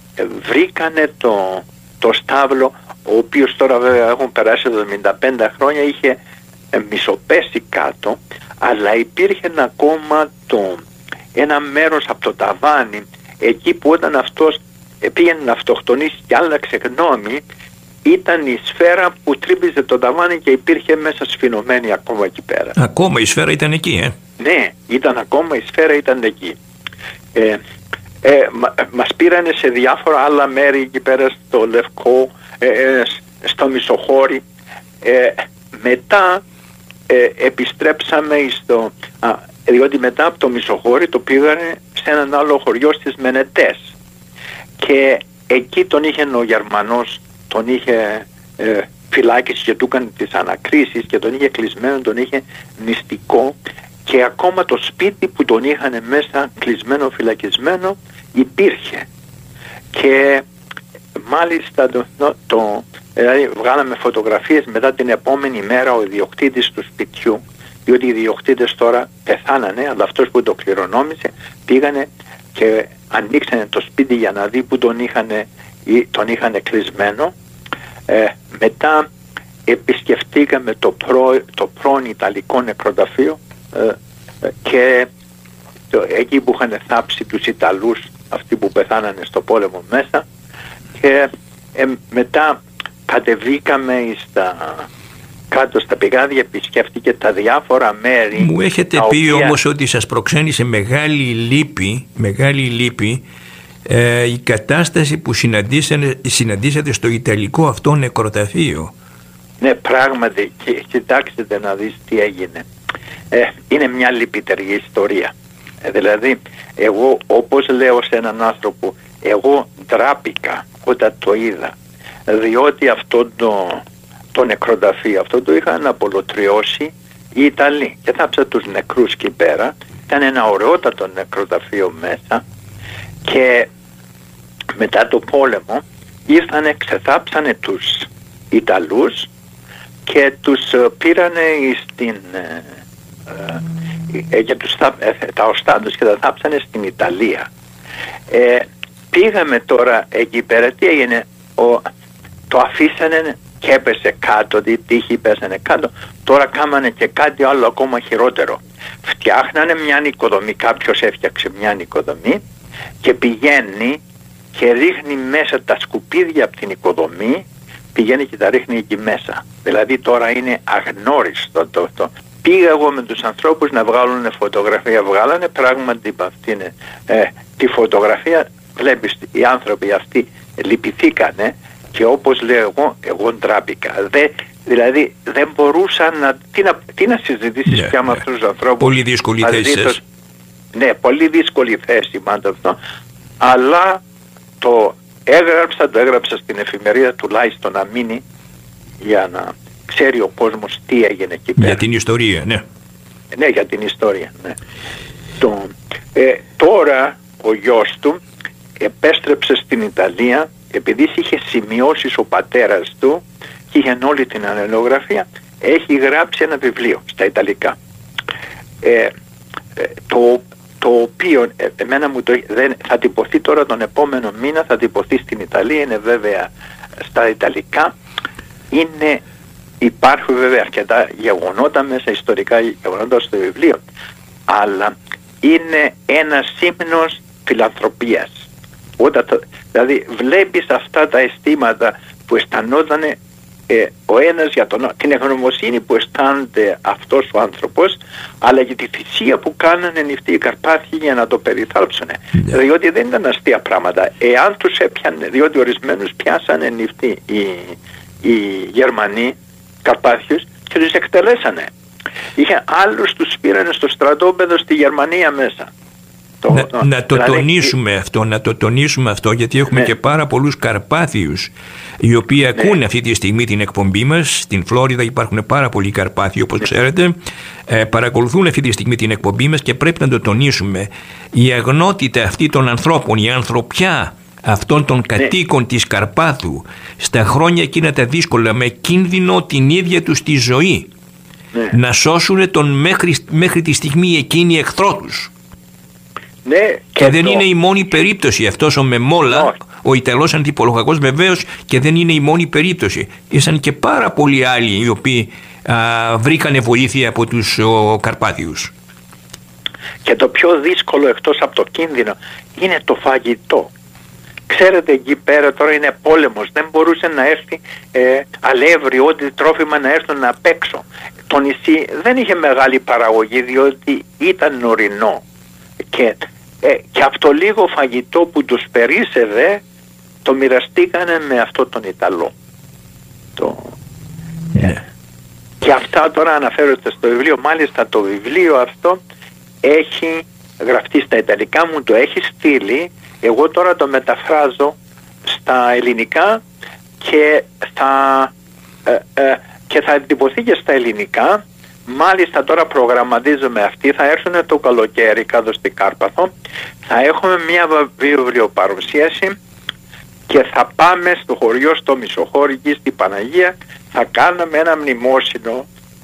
βρήκανε το, το στάβλο, ο οποίος τώρα βέβαια έχουν περάσει εβδομήντα πέντε χρόνια, είχε ε, μισοπέσει κάτω, αλλά υπήρχε ακόμα το, ένα μέρος από το ταβάνι, εκεί που όταν αυτός ε, πήγαινε να αυτοκτονήσει και άλλαξε γνώμη, ήταν η σφαίρα που τρύπησε το ταβάνι και υπήρχε μέσα σφινωμένη ακόμα εκεί πέρα. Ακόμα η σφαίρα ήταν εκεί, ε? Ναι, ήταν ακόμα η σφαίρα ήταν εκεί. Ε, ε, μα, μας πήρανε σε διάφορα άλλα μέρη εκεί πέρα, στο Λευκό, ε, ε, στο Μισοχώρι. Ε, μετά ε, επιστρέψαμε στο... Α, διότι μετά από το Μισοχώρι το πήγανε σε έναν άλλο χωριό στις Μενετές. Και εκεί τον είχε ο Γερμανός, τον είχε ε, φυλάκιση και του έκανε τις ανακρίσεις και τον είχε κλεισμένο, τον είχε νηστικό, και ακόμα το σπίτι που τον είχαν μέσα κλεισμένο, φυλακισμένο, υπήρχε. Και μάλιστα το, το, δηλαδή βγάλαμε φωτογραφίες μετά την επόμενη μέρα, ο ιδιοκτήτης του σπιτιού, διότι οι ιδιοκτήτες τώρα πεθάνανε, αλλά αυτός που το κληρονόμησε πήγανε και ανοίξανε το σπίτι για να δει που τον είχαν, τον είχαν κλεισμένο. Ε, μετά επισκεφτήκαμε το, προ, το πρώην Ιταλικό νεκροταφείο ε, και το, εκεί που είχαν θάψει τους Ιταλούς, αυτοί που πεθάνανε στο πόλεμο μέσα, και ε, μετά κατεβήκαμε στα, κάτω στα πηγάδια, επισκέφτηκε τα διάφορα μέρη. Μου έχετε πει οποία... όμως ότι σας προξένησε μεγάλη λύπη, μεγάλη λύπη ε, η κατάσταση που συναντήσατε στο Ιταλικό αυτό νεκροταφείο. Ναι, πράγματι, και, κοιτάξτε να δεις τι έγινε. Ε, είναι μια λυπητερή ιστορία. Ε, δηλαδή, εγώ όπως λέω σε έναν άνθρωπο, εγώ ντράπηκα όταν το είδα, διότι αυτό το, το νεκροταφείο, αυτό το είχαν απολωτριώσει οι Ιταλοί και θάψα τους νεκρούς εκεί πέρα. Ήταν ένα ωραιότατο νεκροταφείο μέσα, και μετά το πόλεμο ήρθανε, ξεθάψανε τους Ιταλούς και τους πήρανε στην, ε, και τους τα, ε, τα οστά τους και τα θάψανε στην Ιταλία. Ε, πήγαμε τώρα εκεί πέρα, τι έγινε, ο, το αφήσανε και έπεσε κάτω, τη τύχη πέσανε κάτω. Τώρα κάμανε και κάτι άλλο ακόμα χειρότερο. Φτιάχνανε μια νοικοδομή, κάποιος έφτιαξε μια νοικοδομή και πηγαίνει και ρίχνει μέσα τα σκουπίδια από την νοικοδομή, πηγαίνει και τα ρίχνει εκεί μέσα. Δηλαδή τώρα είναι αγνώριστο το, το. Πήγα εγώ με τους ανθρώπους να βγάλουν φωτογραφία, βγάλανε πράγματι αυτή είναι, ε, τη φωτογραφία, βλέπεις οι άνθρωποι αυτοί λυπηθήκανε και όπως λέω εγώ, εγώ ντράπηκα. Δε, δηλαδή δεν μπορούσα να, τι να, τι να συζητήσεις yeah, πια με yeah. αυτούς τους ανθρώπους. Πολύ δύσκολη θέση. Ναι, πολύ δύσκολη θέση μάλλον αυτό. Αλλά το έγραψα, το έγραψα στην εφημερίδα τουλάχιστον να μείνει για να ξέρει ο κόσμος τι έγινε εκεί πέρα. Για την ιστορία, ναι. Ναι, για την ιστορία, ναι. Το, ε, τώρα ο γιος του επέστρεψε στην Ιταλία επειδή είχε σημειώσεις ο πατέρας του και είχε όλη την αλληλογραφία, έχει γράψει ένα βιβλίο στα Ιταλικά. Ε, ε, το, το οποίο ε, εμένα μου το, δεν, θα τυπωθεί τώρα τον επόμενο μήνα, θα τυπωθεί στην Ιταλία, είναι βέβαια στα Ιταλικά. Είναι, υπάρχουν βέβαια αρκετά γεγονότα μέσα, ιστορικά γεγονότα στο βιβλίο, αλλά είναι ένα σύμνος φιλανθρωπίας. Όταν το, δηλαδή βλέπεις αυτά τα αισθήματα που αισθανόταν ε, ο ένας για τον άλλο, την ευγνωμοσύνη που αισθάνεται αυτός ο άνθρωπος, αλλά και τη θυσία που κάνανε νηφτοί οι Καρπάθιοι για να το περιθάλψουν. Yeah. Διότι δεν ήταν αστεία πράγματα. Εάν τους έπιανε, διότι ορισμένους πιάσανε νηφτοί οι, οι Γερμανοί Καρπάθιους και τους εκτελέσανε. Είχε άλλους τους πήρανε στο στρατόπεδο στη Γερμανία μέσα. Το, να, το, να το δηλαδή, τονίσουμε αυτό, να το τονίσουμε αυτό, γιατί έχουμε ναι. και πάρα πολλούς Καρπάθιους οι οποίοι ναι. ακούνε αυτή τη στιγμή την εκπομπή μας. Στην Φλόριδα υπάρχουν πάρα πολλοί Καρπάθιοι, όπως ναι. ξέρετε, ε, παρακολουθούν αυτή τη στιγμή την εκπομπή μας και πρέπει να το τονίσουμε. Η αγνότητα αυτή των ανθρώπων, η ανθρωπιά αυτών των κατοίκων ναι. της Καρπάθου στα χρόνια εκείνα τα δύσκολα, με κίνδυνο την ίδια τους τη ζωή, ναι. να σώσουν τον μέχρι, μέχρι τη στιγμή εκείνη εχθρό τους. Ναι, και, και δεν το... είναι η μόνη περίπτωση αυτός ο Μεμόλα, no. ο Ιταλός αντιπολογακός βεβαίως, και δεν είναι η μόνη περίπτωση. Ήσαν και πάρα πολλοί άλλοι οι οποίοι α, βρήκανε βοήθεια από τους ο, Καρπάθιους. Και το πιο δύσκολο εκτός από το κίνδυνο είναι το φαγητό. Ξέρετε, εκεί πέρα τώρα είναι πόλεμος, δεν μπορούσε να έρθει ε, αλεύρι, ό,τι τρόφιμα να έρθουν απ' έξω. Το νησί δεν είχε μεγάλη παραγωγή διότι ήταν ορεινό. Και, ε, και αυτό λίγο φαγητό που τους περίσσευε το μοιραστήκανε με αυτό τον Ιταλό. Το, ε, και αυτά τώρα αναφέρονται στο βιβλίο. Μάλιστα το βιβλίο αυτό έχει γραφτεί στα Ιταλικά, μου το έχει στείλει. Εγώ τώρα το μεταφράζω στα ελληνικά και θα, ε, ε, και θα εντυπωθεί και στα ελληνικά. Μάλιστα τώρα προγραμματίζουμε αυτή, θα έρθουν το καλοκαίρι κάτω στην Κάρπαθο, θα έχουμε μια βιβλιοπαρουσίαση και θα πάμε στο χωριό, στο Μισοχώρι, στην Παναγία, θα κάνουμε ένα μνημόσυνο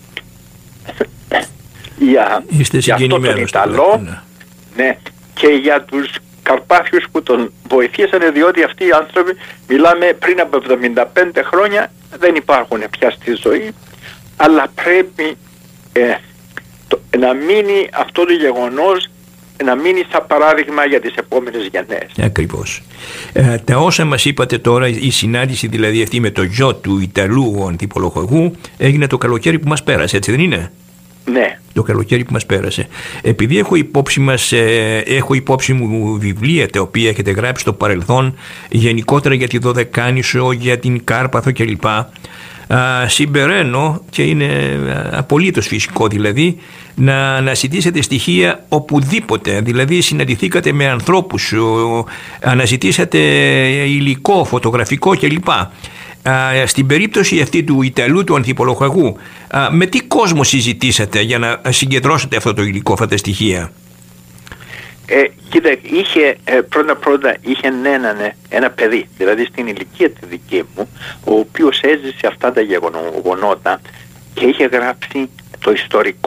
για, για αυτό τον Ιταλό, ναι. ναι, και για τους Καρπάθιους που τον βοηθήσανε, διότι αυτοί οι άνθρωποι, μιλάμε πριν από εβδομήντα πέντε χρόνια, δεν υπάρχουν πια στη ζωή, αλλά πρέπει Ε, το, να μείνει αυτό το γεγονός, να μείνει σαν παράδειγμα για τις επόμενες γενναίες. Ακριβώς. Ε, τα όσα μας είπατε τώρα, η συνάντηση δηλαδή αυτή με το γιο του Ιταλού αντιπολογαγού έγινε το καλοκαίρι που μας πέρασε, έτσι δεν είναι? Ναι. Το καλοκαίρι που μας πέρασε. Επειδή έχω υπόψη, μας, ε, έχω υπόψη μου βιβλία τα οποία έχετε γράψει στο παρελθόν, γενικότερα για τη Δωδεκάνησο, για την Κάρπαθο κλπ. Α, συμπεραίνω, και είναι απολύτως φυσικό δηλαδή, να αναζητήσετε στοιχεία οπουδήποτε, δηλαδή συναντηθήκατε με ανθρώπους, αναζητήσατε υλικό, φωτογραφικό κλπ. Α, στην περίπτωση αυτή του Ιταλού του ανθιπολογαγού, α, με τι κόσμο συζητήσατε για να συγκεντρώσετε αυτό το υλικό, αυτά τα στοιχεία? Ε, κοίτα, είχε ε, πρώτα πρώτα είχε έναν, ένα παιδί, δηλαδή στην ηλικία τη δική μου, ο οποίος έζησε αυτά τα γεγονότα και είχε γράψει το ιστορικό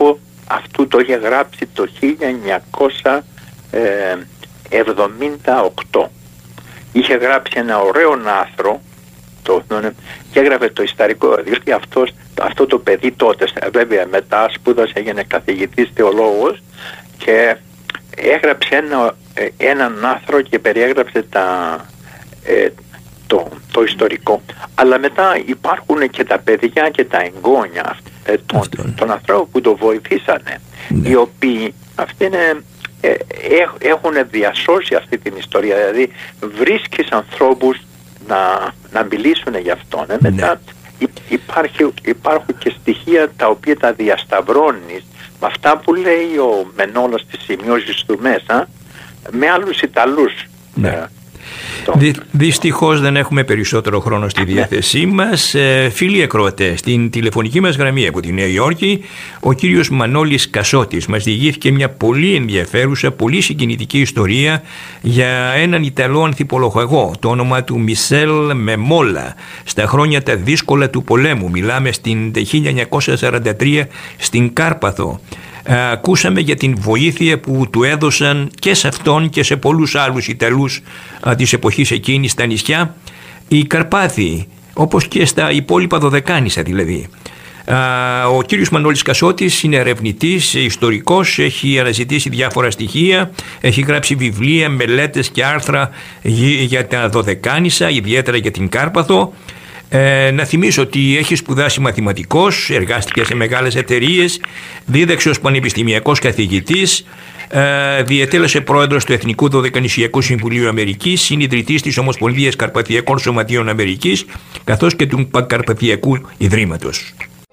αυτού το είχε γράψει το χίλια εννιακόσια εβδομήντα οκτώ. Είχε γράψει ένα ωραίο άθρο το, και έγραφε το ιστορικό, διότι αυτός, αυτό το παιδί τότε, βέβαια μετά σπούδασε, έγινε καθηγητής θεολόγος και έγραψε ένα, έναν άθρο και περιέγραψε τα, ε, το, το ιστορικό. Αλλά μετά υπάρχουν και τα παιδιά και τα εγγόνια ε, των, των ανθρώπων που το βοηθήσανε, ναι. Οι οποίοι αυτοί είναι, ε, έχουν διασώσει αυτή την ιστορία. Δηλαδή βρίσκεις ανθρώπους να, να μιλήσουν γι' αυτό. Ε. Μετά ναι. υπάρχει, υπάρχουν και στοιχεία τα οποία τα διασταυρώνεις με αυτά που λέει ο Μενόλας στις σημειώσεις του μέσα με άλλους Ιταλούς. Ναι. Ε, Δυ, δυστυχώς δεν έχουμε περισσότερο χρόνο στη διάθεσή μας. Ε, φίλοι ακροατές, στην τηλεφωνική μας γραμμή από τη Νέα Υόρκη, ο κύριος Μανώλης Κασότης μας διηγήθηκε μια πολύ ενδιαφέρουσα, πολύ συγκινητική ιστορία για έναν Ιταλό ανθιπολογαγό, το όνομα του Μισελ Μεμόλα, στα χρόνια τα δύσκολα του πολέμου. Μιλάμε στην χίλια εννιακόσια σαράντα τρία στην Κάρπαθο. Ακούσαμε για την βοήθεια που του έδωσαν και σε αυτόν και σε πολλούς άλλους Ιταλούς της εποχής εκείνης στα νησιά οι Καρπάθοι, όπως και στα υπόλοιπα Δωδεκάνησα δηλαδή. Ο κύριος Μανώλης Κασότης είναι ερευνητής, ιστορικός, έχει αναζητήσει διάφορα στοιχεία, έχει γράψει βιβλία, μελέτες και άρθρα για τα Δωδεκάνησα, ιδιαίτερα για την Κάρπαθο. Ε, να θυμίσω ότι έχει σπουδάσει μαθηματικός, εργάστηκε σε μεγάλες εταιρείες, δίδαξε ως πανεπιστημιακός καθηγητής, ε, διετέλεσε πρόεδρος του Εθνικού Δωδεκανησιακού Συμβουλίου Αμερικής, είναι ιδρυτής της Ομοσπονδίας Καρπαθιακών Σωματείων Αμερικής, καθώς και του Καρπαθιακού Ιδρύματος.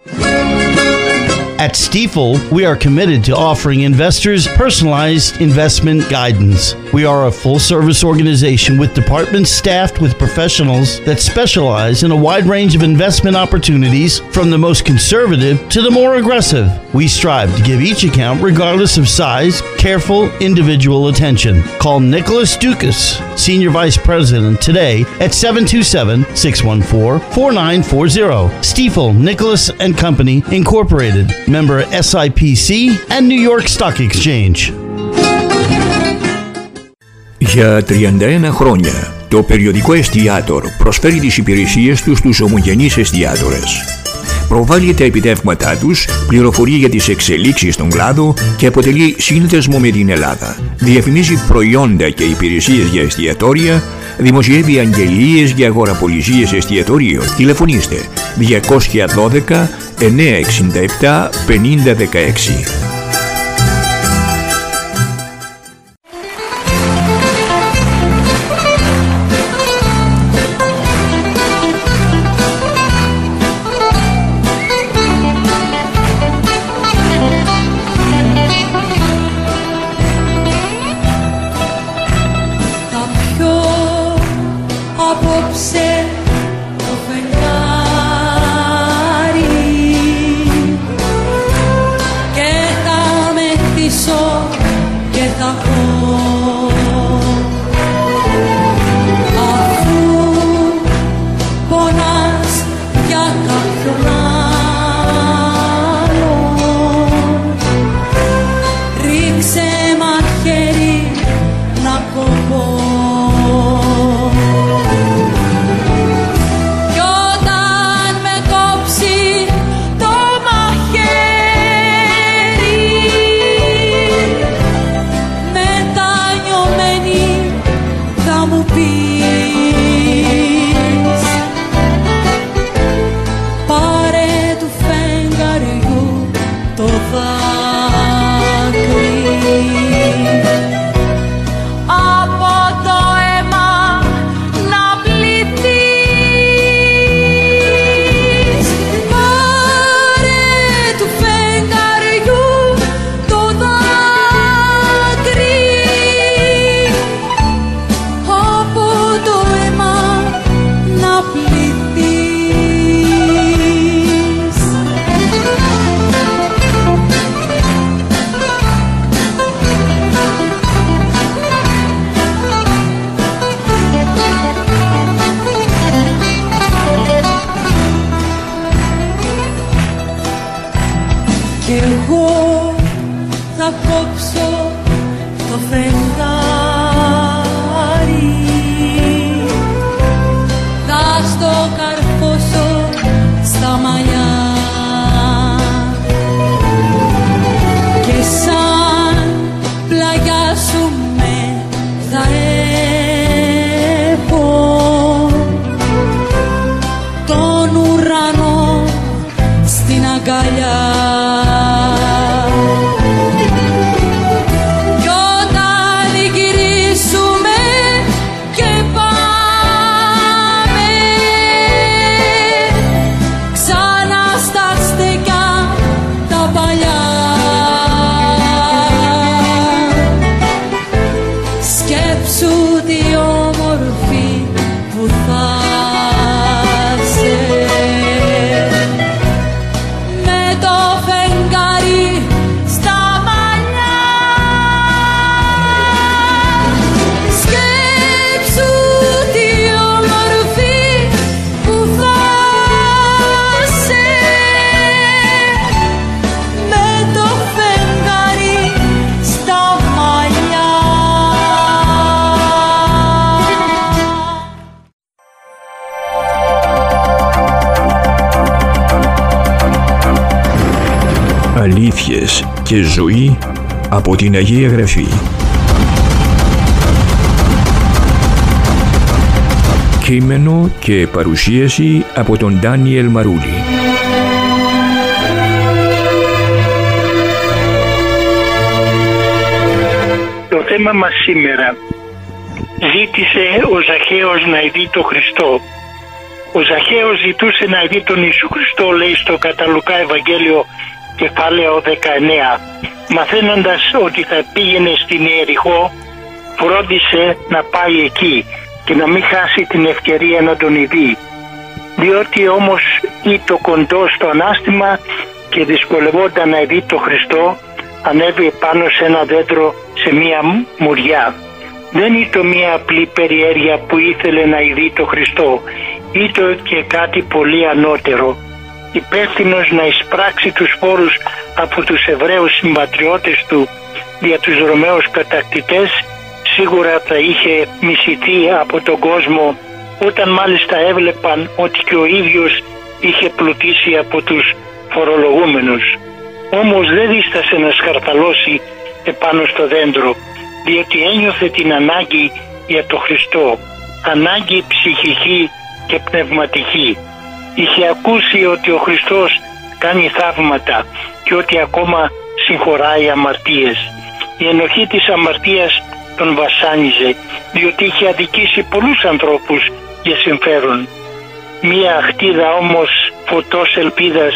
At Stifel, we are committed to offering investors personalized investment guidance. We are a full-service organization with departments staffed with professionals that specialize in a wide range of investment opportunities, from the most conservative to the more aggressive. We strive to give each account, regardless of size, careful individual attention. Call Nicholas Dukas, Senior Vice President, today at seven two seven, six one four, four nine four zero. Stifel, Nicholas and Company, Incorporated. Member S I P C and New York Stock Exchange. Για τριάντα ένα χρόνια, το περιοδικό Εστιάτορ προσφέρει τις υπηρεσίες του στους ομογενείς εστιάτορες. Προβάλλει τα επιτεύγματά τους, πληροφορεί για τις εξελίξεις στον κλάδο και αποτελεί σύνδεσμο με την Ελλάδα. Διαφημίζει προϊόντα και υπηρεσίες για εστιατόρια, δημοσιεύει αγγελίες για αγοραπολισίες εστιατορίων. Τηλεφωνήστε διακόσια δώδεκα εννιακόσια εξήντα επτά πενήντα δεκαέξι. κι εγώ αλήθειες και ζωή από την Αγία Γραφή. Κείμενο και παρουσίαση από τον Ντάνιελ Μαρούλη. Το θέμα μας σήμερα: ζήτησε ο Ζαχαίος να ειδεί το Χριστό. Ο Ζαχαίος ζητούσε να ειδεί τον Ιησού Χριστό, λέει στο κατά Λουκά Ευαγγέλιο κεφάλαιο δεκαεννέα. Μαθαίνοντας ότι θα πήγαινε στην Ιεριχώ, φρόντισε να πάει εκεί και να μην χάσει την ευκαιρία να τον ειδεί. Διότι όμως ήταν κοντό στο ανάστημα και δυσκολευόταν να ειδεί το Χριστό, ανέβη πάνω σε ένα δέντρο σε μία μουριά. Δεν ήταν μία απλή περιέργεια που ήθελε να ειδεί το Χριστό, ήταν και κάτι πολύ ανώτερο. Υπεύθυνος να εισπράξει τους φόρους από τους Εβραίους συμπατριώτες του δια τους Ρωμαίους κατακτητές, σίγουρα θα είχε μισηθεί από τον κόσμο, όταν μάλιστα έβλεπαν ότι και ο ίδιος είχε πλουτίσει από τους φορολογούμενους. Όμως δεν δίστασε να σκαρφαλώσει επάνω στο δέντρο, διότι ένιωθε την ανάγκη για το Χριστό, ανάγκη ψυχική και πνευματική. Είχε ακούσει ότι ο Χριστός κάνει θαύματα και ότι ακόμα συγχωράει αμαρτίες. Η ενοχή της αμαρτίας τον βασάνιζε, διότι είχε αδικήσει πολλούς ανθρώπους για συμφέρον. Μία χτίδα όμως φωτός ελπίδας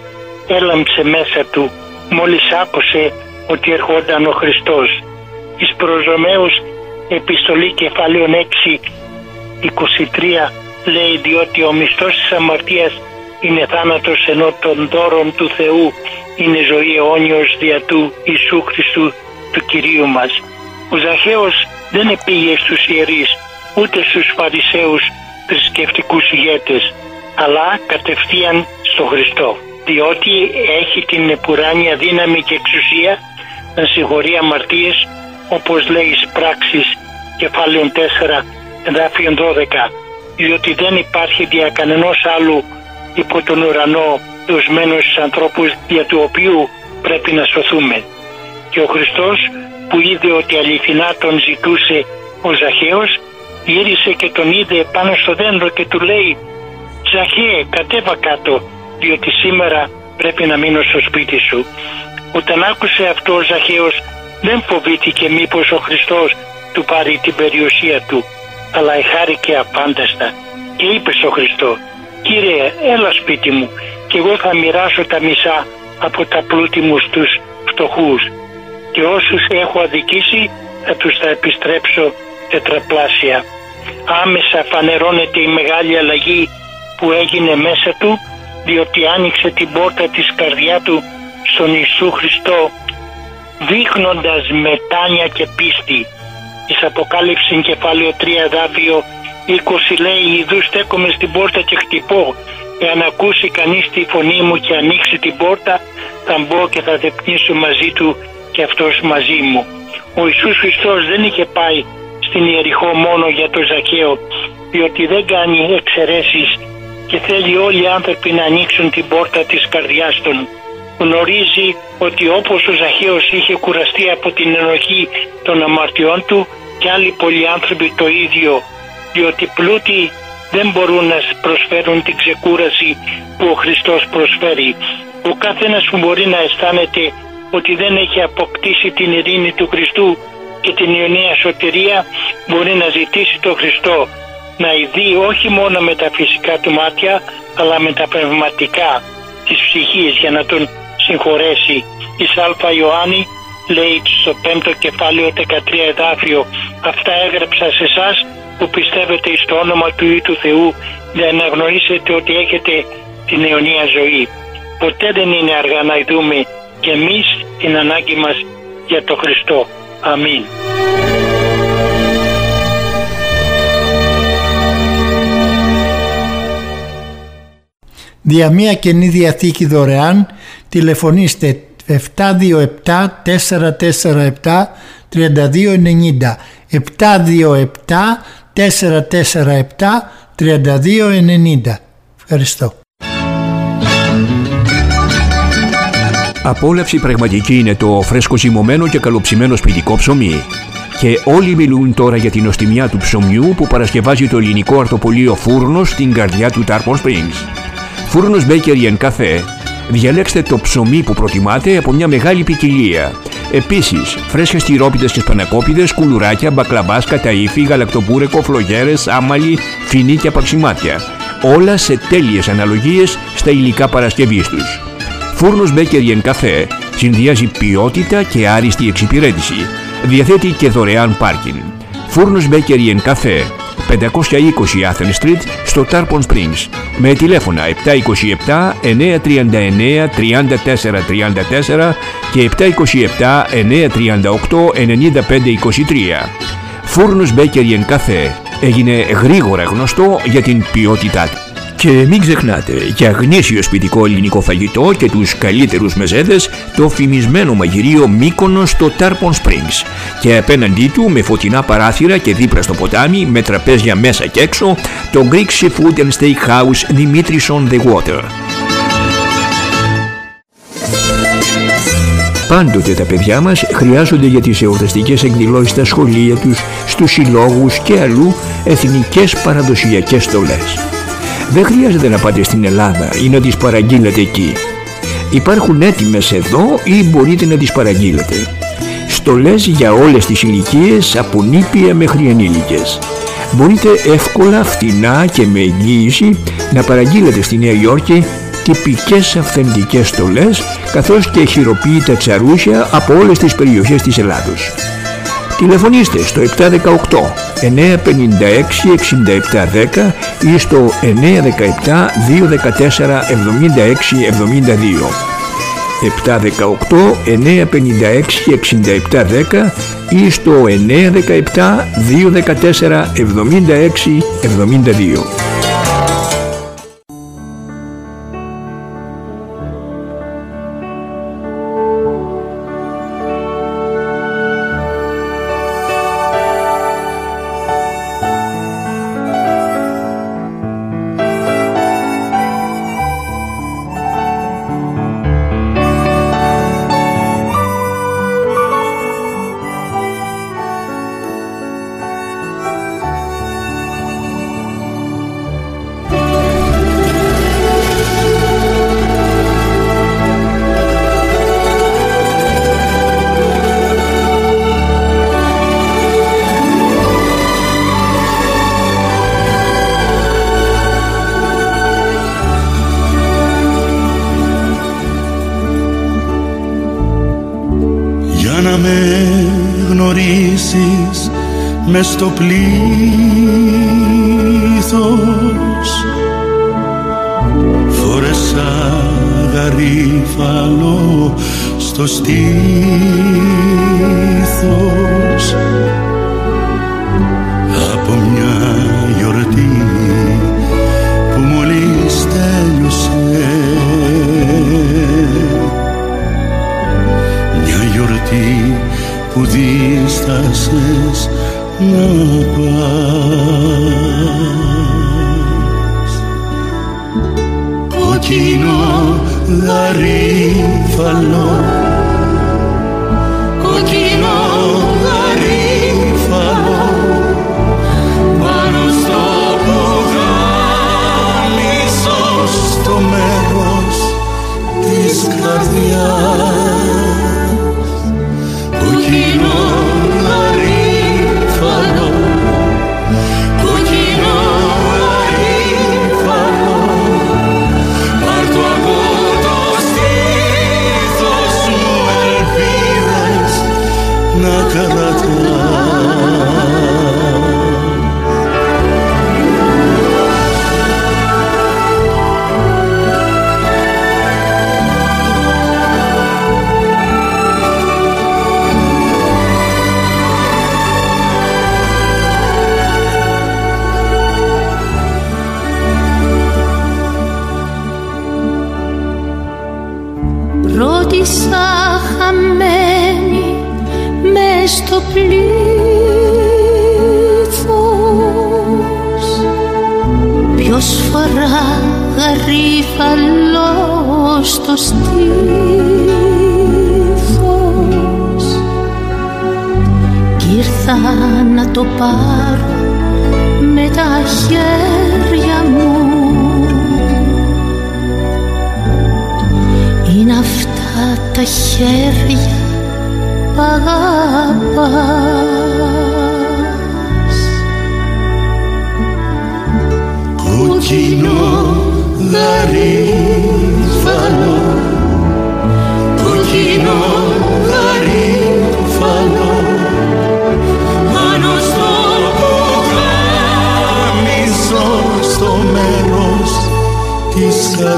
έλαμψε μέσα του μόλις άκουσε ότι ερχόταν ο Χριστός. Εις προς Ρωμαίους επιστολή κεφάλαιον έξι είκοσι τρία λέει, διότι ο μισθός της αμαρτίας είναι θάνατος, ενώ των δώρων του Θεού είναι ζωή αιώνιος δια του Ιησού Χριστού του Κυρίου μας. Ο Ζαχαίος δεν επήγε στους ιερείς ούτε στους Φαρισαίους θρησκευτικούς ηγέτες, αλλά κατευθείαν στο Χριστό, διότι έχει την επουράνια δύναμη και εξουσία να συγχωρεί αμαρτίες, όπως λέει εις Πράξεις κεφάλαιον τέσσερα εδάφιον δώδεκα, διότι δεν υπάρχει δια κανενός άλλου υπό τον ουρανό δοσμένος στους ανθρώπους για του οποίου πρέπει να σωθούμε. Και ο Χριστός, που είδε ότι αληθινά τον ζητούσε ο Ζαχαίος, γύρισε και τον είδε πάνω στο δέντρο και του λέει: «Ζαχαίε, κατέβα κάτω, διότι σήμερα πρέπει να μείνω στο σπίτι σου». Όταν άκουσε αυτό ο Ζαχαίος δεν φοβήθηκε μήπως ο Χριστός του πάρει την περιουσία του, αλλά εχάρηκε απάνταστα και είπε στο Χριστό: «Κύριε, έλα σπίτι μου και εγώ θα μοιράσω τα μισά από τα πλούτη μου στους φτωχούς και όσους έχω αδικήσει θα τους τα επιστρέψω τετραπλάσια». Άμεσα φανερώνεται η μεγάλη αλλαγή που έγινε μέσα του, διότι άνοιξε την πόρτα της καρδιά του στον Ιησού Χριστό, δείχνοντας μετάνοια και πίστη. Εις Αποκάλυψη κεφάλαιο τρία εδάφιο είκοσι λέει: «Ιδού στέκομαι στην πόρτα και χτυπώ. Εάν ακούσει κανείς τη φωνή μου και ανοίξει την πόρτα, θα μπω και θα δεπνήσω μαζί του και αυτός μαζί μου». Ο Ιησούς Χριστός δεν είχε πάει στην Ιεριχώ μόνο για το Ζαχαίο, διότι δεν κάνει εξαιρέσεις και θέλει όλοι οι άνθρωποι να ανοίξουν την πόρτα της καρδιάς των. Γνωρίζει ότι όπως ο Ζαχαίος είχε κουραστεί από την ενοχή των αμαρτιών του, και άλλοι πολλοί άνθρωποι το ίδιο, διότι πλούτοι δεν μπορούν να προσφέρουν την ξεκούραση που ο Χριστός προσφέρει. Ο καθένας που μπορεί να αισθάνεται ότι δεν έχει αποκτήσει την ειρήνη του Χριστού και την ιωνία σωτηρία, μπορεί να ζητήσει τον Χριστό να ειδεί όχι μόνο με τα φυσικά του μάτια, αλλά με τα πνευματικά της ψυχής, για να τον συγχωρέσει. Εις Α Ιωάννη λέει στο πέμπτο κεφάλαιο δεκατρία εδάφιο: «Αυτά έγραψα σε εσάς που πιστεύετε εις το όνομα του Υιού του Θεού, για να γνωρίσετε ότι έχετε την αιωνία ζωή». Ποτέ δεν είναι αργά να ειδούμε και εμείς την ανάγκη μας για το Χριστό. Αμήν. Δια μία Καινή Διαθήκη δωρεάν τηλεφωνήστε επτά δύο επτά τέσσερα τέσσερα επτά τρία δύο ενενήντα, επτά δύο επτά τέσσερα τέσσερα επτά τρία δύο ενενήντα. Ευχαριστώ. Απόλαυση πραγματική είναι το φρέσκο ζυμωμένο και καλοψημένο σπιτικό ψωμί. Και όλοι μιλούν τώρα για την νοστιμιά του ψωμιού που παρασκευάζει το ελληνικό αρτοπολείο Φούρνος στην καρδιά του Tarpon Springs. Φούρνος Bakery and Cafe. Διαλέξτε το ψωμί που προτιμάτε από μια μεγάλη ποικιλία. Επίσης, φρέσκες τυρόπιτες και σπανακόπιδες, κουλουράκια, μπακλαβάς, καταΐφι, γαλακτοπούρεκο, φλογέρες, άμαλι, φινί και απαξιμάτια. Όλα σε τέλειες αναλογίες στα υλικά παρασκευής τους. Φούρνος Bakery and Cafe συνδυάζει ποιότητα και άριστη εξυπηρέτηση. Διαθέτει και δωρεάν πάρκιν. Φούρνος Bakery and Cafe, πεντακόσια είκοσι Athens Street στο Tarpon Springs, με τηλέφωνα επτά είκοσι επτά εννιακόσια τριάντα εννέα τριάντα τέσσερα τριάντα τέσσερα και επτά είκοσι επτά εννιακόσια τριάντα οκτώ ενενήντα πέντε είκοσι τρία. Φούρνος Bakery and Cafe έγινε γρήγορα γνωστό για την ποιότητά του. Και μην ξεχνάτε, για γνήσιο σπιτικό ελληνικό φαγητό και τους καλύτερους μεζέδες, το φημισμένο μαγειρίο Μύκονος στο Tarpon Springs. Και απέναντί του, με φωτεινά παράθυρα και δίπλα στο ποτάμι, με τραπέζια μέσα και έξω, το Greek Seafood and Steakhouse Dimitris on the Water. Πάντοτε τα παιδιά μας χρειάζονται για τις εορταστικές εκδηλώσεις στα σχολεία τους, στους συλλόγους και αλλού εθνικές παραδοσιακές στολές. Δεν χρειάζεται να πάτε στην Ελλάδα ή να τις παραγγείλετε εκεί. Υπάρχουν έτοιμες εδώ ή μπορείτε να τις παραγγείλετε. Στολές για όλες τις ηλικίες, από νήπια μέχρι ενήλικες. Μπορείτε εύκολα, φτηνά και με εγγύηση να παραγγείλετε στη Νέα Υόρκη τυπικές αυθεντικές στολές, καθώς και χειροποίητα τσαρούσια από όλες τις περιοχές της Ελλάδος. Τηλεφωνήστε στο επτά ένα οκτώ εννιακόσια πενήντα έξι εξήντα επτά δέκα ή στο εννιακόσια δεκαεπτά διακόσια δεκατέσσερα εβδομήντα έξι εβδομήντα δύο. επτά ένα οκτώ εννιακόσια πενήντα έξι εξήντα επτά δέκα ή στο εννιακόσια δεκαεπτά διακόσια δεκατέσσερα εβδομήντα έξι εβδομήντα δύο. Μες στο πλήθος φόρεσα γαρίφαλο στο στήθος, από μια γιορτή που μόλις τέλειωσε, μια γιορτή που δίστασες να πας. Κόκκινο γαρίφαλο, κόκκινο γαρίφαλο, πάνω στο πουκάμισο, στο μέρος της καρδιάς. Κόκκινο γαρίφαλο, κόκκινο γαρίφαλο, πάρ' το από το στήθος μου, ελπίδες να κρατάς. Ρώτησα χαμένη μες στο πλήθος, ποιος φορά γαρίφαλο στο στήθος. ήρθα να το πάρω με τα χέρια μου. Είναι αυτά τα χέρια που αγαπάς. Κόκκινο γαρίφαλο, κόκκινο γαρίφαλο, πάνω στο πουκάμισο, στο μέρος της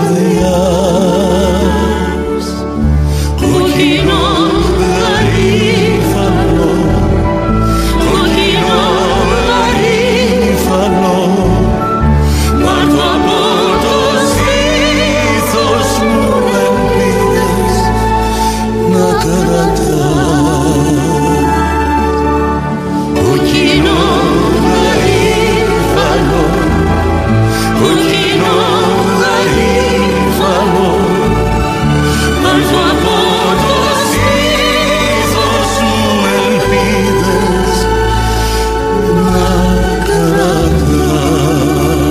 καρδιάς. Κόκκινο γαρίφαλο, κόκκινο γαρίφαλο, πάρ' το από το στήθος μου ελπίδες να κρατάς. Κόκκινο γαρίφαλο, κόκκινο γαρίφαλο, πάρ' το από το στήθος μου ελπίδες να κρατάς.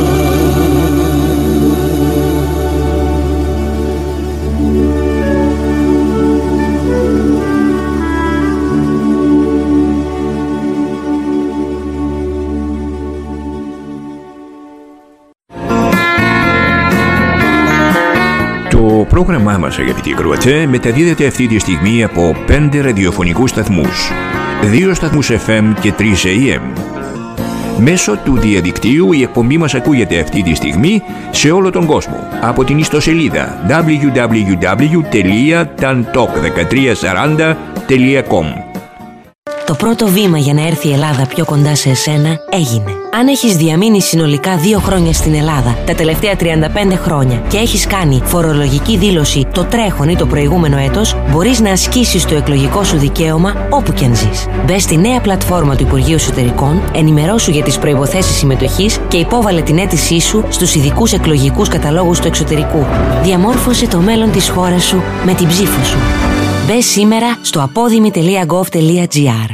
Το πρόγραμμά μας, αγαπητοί ακροατέ, μεταδίδεται αυτή τη στιγμή από πέντε ραδιοφωνικούς σταθμούς, δύο σταθμούς εφ εμ και τρεις έι εμ. Μέσω του διαδικτύου η εκπομπή μας ακούγεται αυτή τη στιγμή σε όλο τον κόσμο από την ιστοσελίδα double-u double-u double-u τελεία tantalk δεκατρία σαράντα τελεία com. Το πρώτο βήμα για να έρθει η Ελλάδα πιο κοντά σε εσένα έγινε. Αν έχεις διαμείνει συνολικά δύο χρόνια στην Ελλάδα τα τελευταία τριάντα πέντε χρόνια και έχεις κάνει φορολογική δήλωση το τρέχον ή το προηγούμενο έτος, μπορείς να ασκήσεις το εκλογικό σου δικαίωμα όπου και αν ζεις. Μπες στη νέα πλατφόρμα του Υπουργείου Εσωτερικών, ενημερώσου για τις προϋποθέσεις συμμετοχής και υπόβαλε την αίτησή σου στους ειδικούς εκλογικούς καταλόγους του εξωτερικού. Διαμόρφωσε το μέλλον της χώρας σου με την ψήφο σου. Μπες σήμερα στο απόδημη τελεία gov τελεία gr.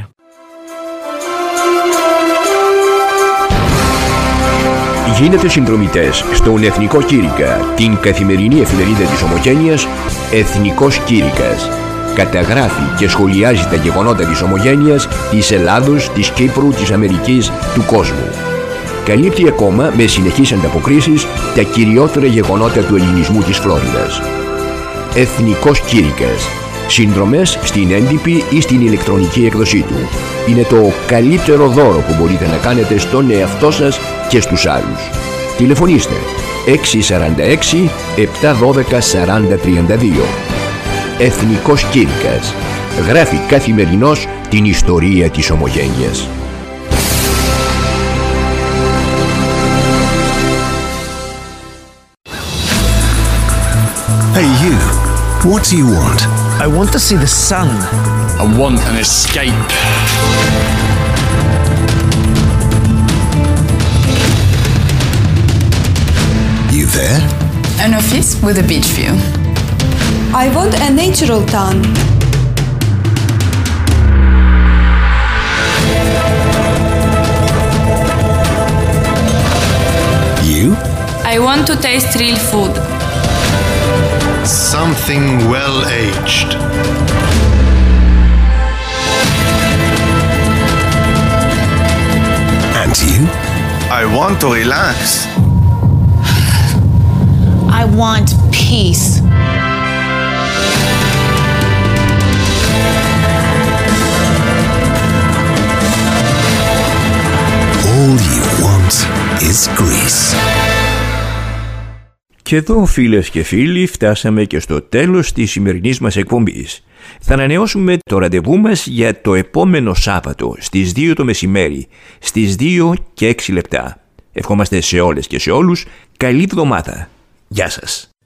Γίνετε συνδρομητές στον Εθνικό Κήρυκα, την καθημερινή εφημερίδα της Ομογένειας Εθνικός Κήρυκας. Καταγράφει και σχολιάζει τα γεγονότα της Ομογένειας, της Ελλάδος, της Κύπρου, της Αμερικής, του κόσμου. Καλύπτει ακόμα με συνεχείς ανταποκρίσεις τα κυριότερα γεγονότα του ελληνισμού της Φλόριδας. Εθνικός Κήρυκας. Συνδρομές στην έντυπη ή στην ηλεκτρονική εκδοσή του. Είναι το καλύτερο δώρο που μπορείτε να κάνετε στον εαυτό σας και στους άλλους. Τηλεφωνήστε έξι τέσσερα έξι επτά ένα δύο σαράντα τριάντα δύο. Εθνικός Κήρυκας. Γράφει καθημερινώς την ιστορία της Ομογένειας. Hey you, what do you want? I want to see the sun. I want an escape. You there? An office with a beach view. I want a natural town. You? I want to taste real food. Something well-aged. And you? I want to relax. I want peace. All you want is Greece. Και εδώ, φίλες και φίλοι, φτάσαμε και στο τέλος της σημερινής μας εκπομπής. Θα ανανεώσουμε το ραντεβού μας για το επόμενο Σάββατο στις δύο το μεσημέρι, στις δύο και έξι λεπτά. Ευχόμαστε σε όλες και σε όλους καλή εβδομάδα. Γεια σας.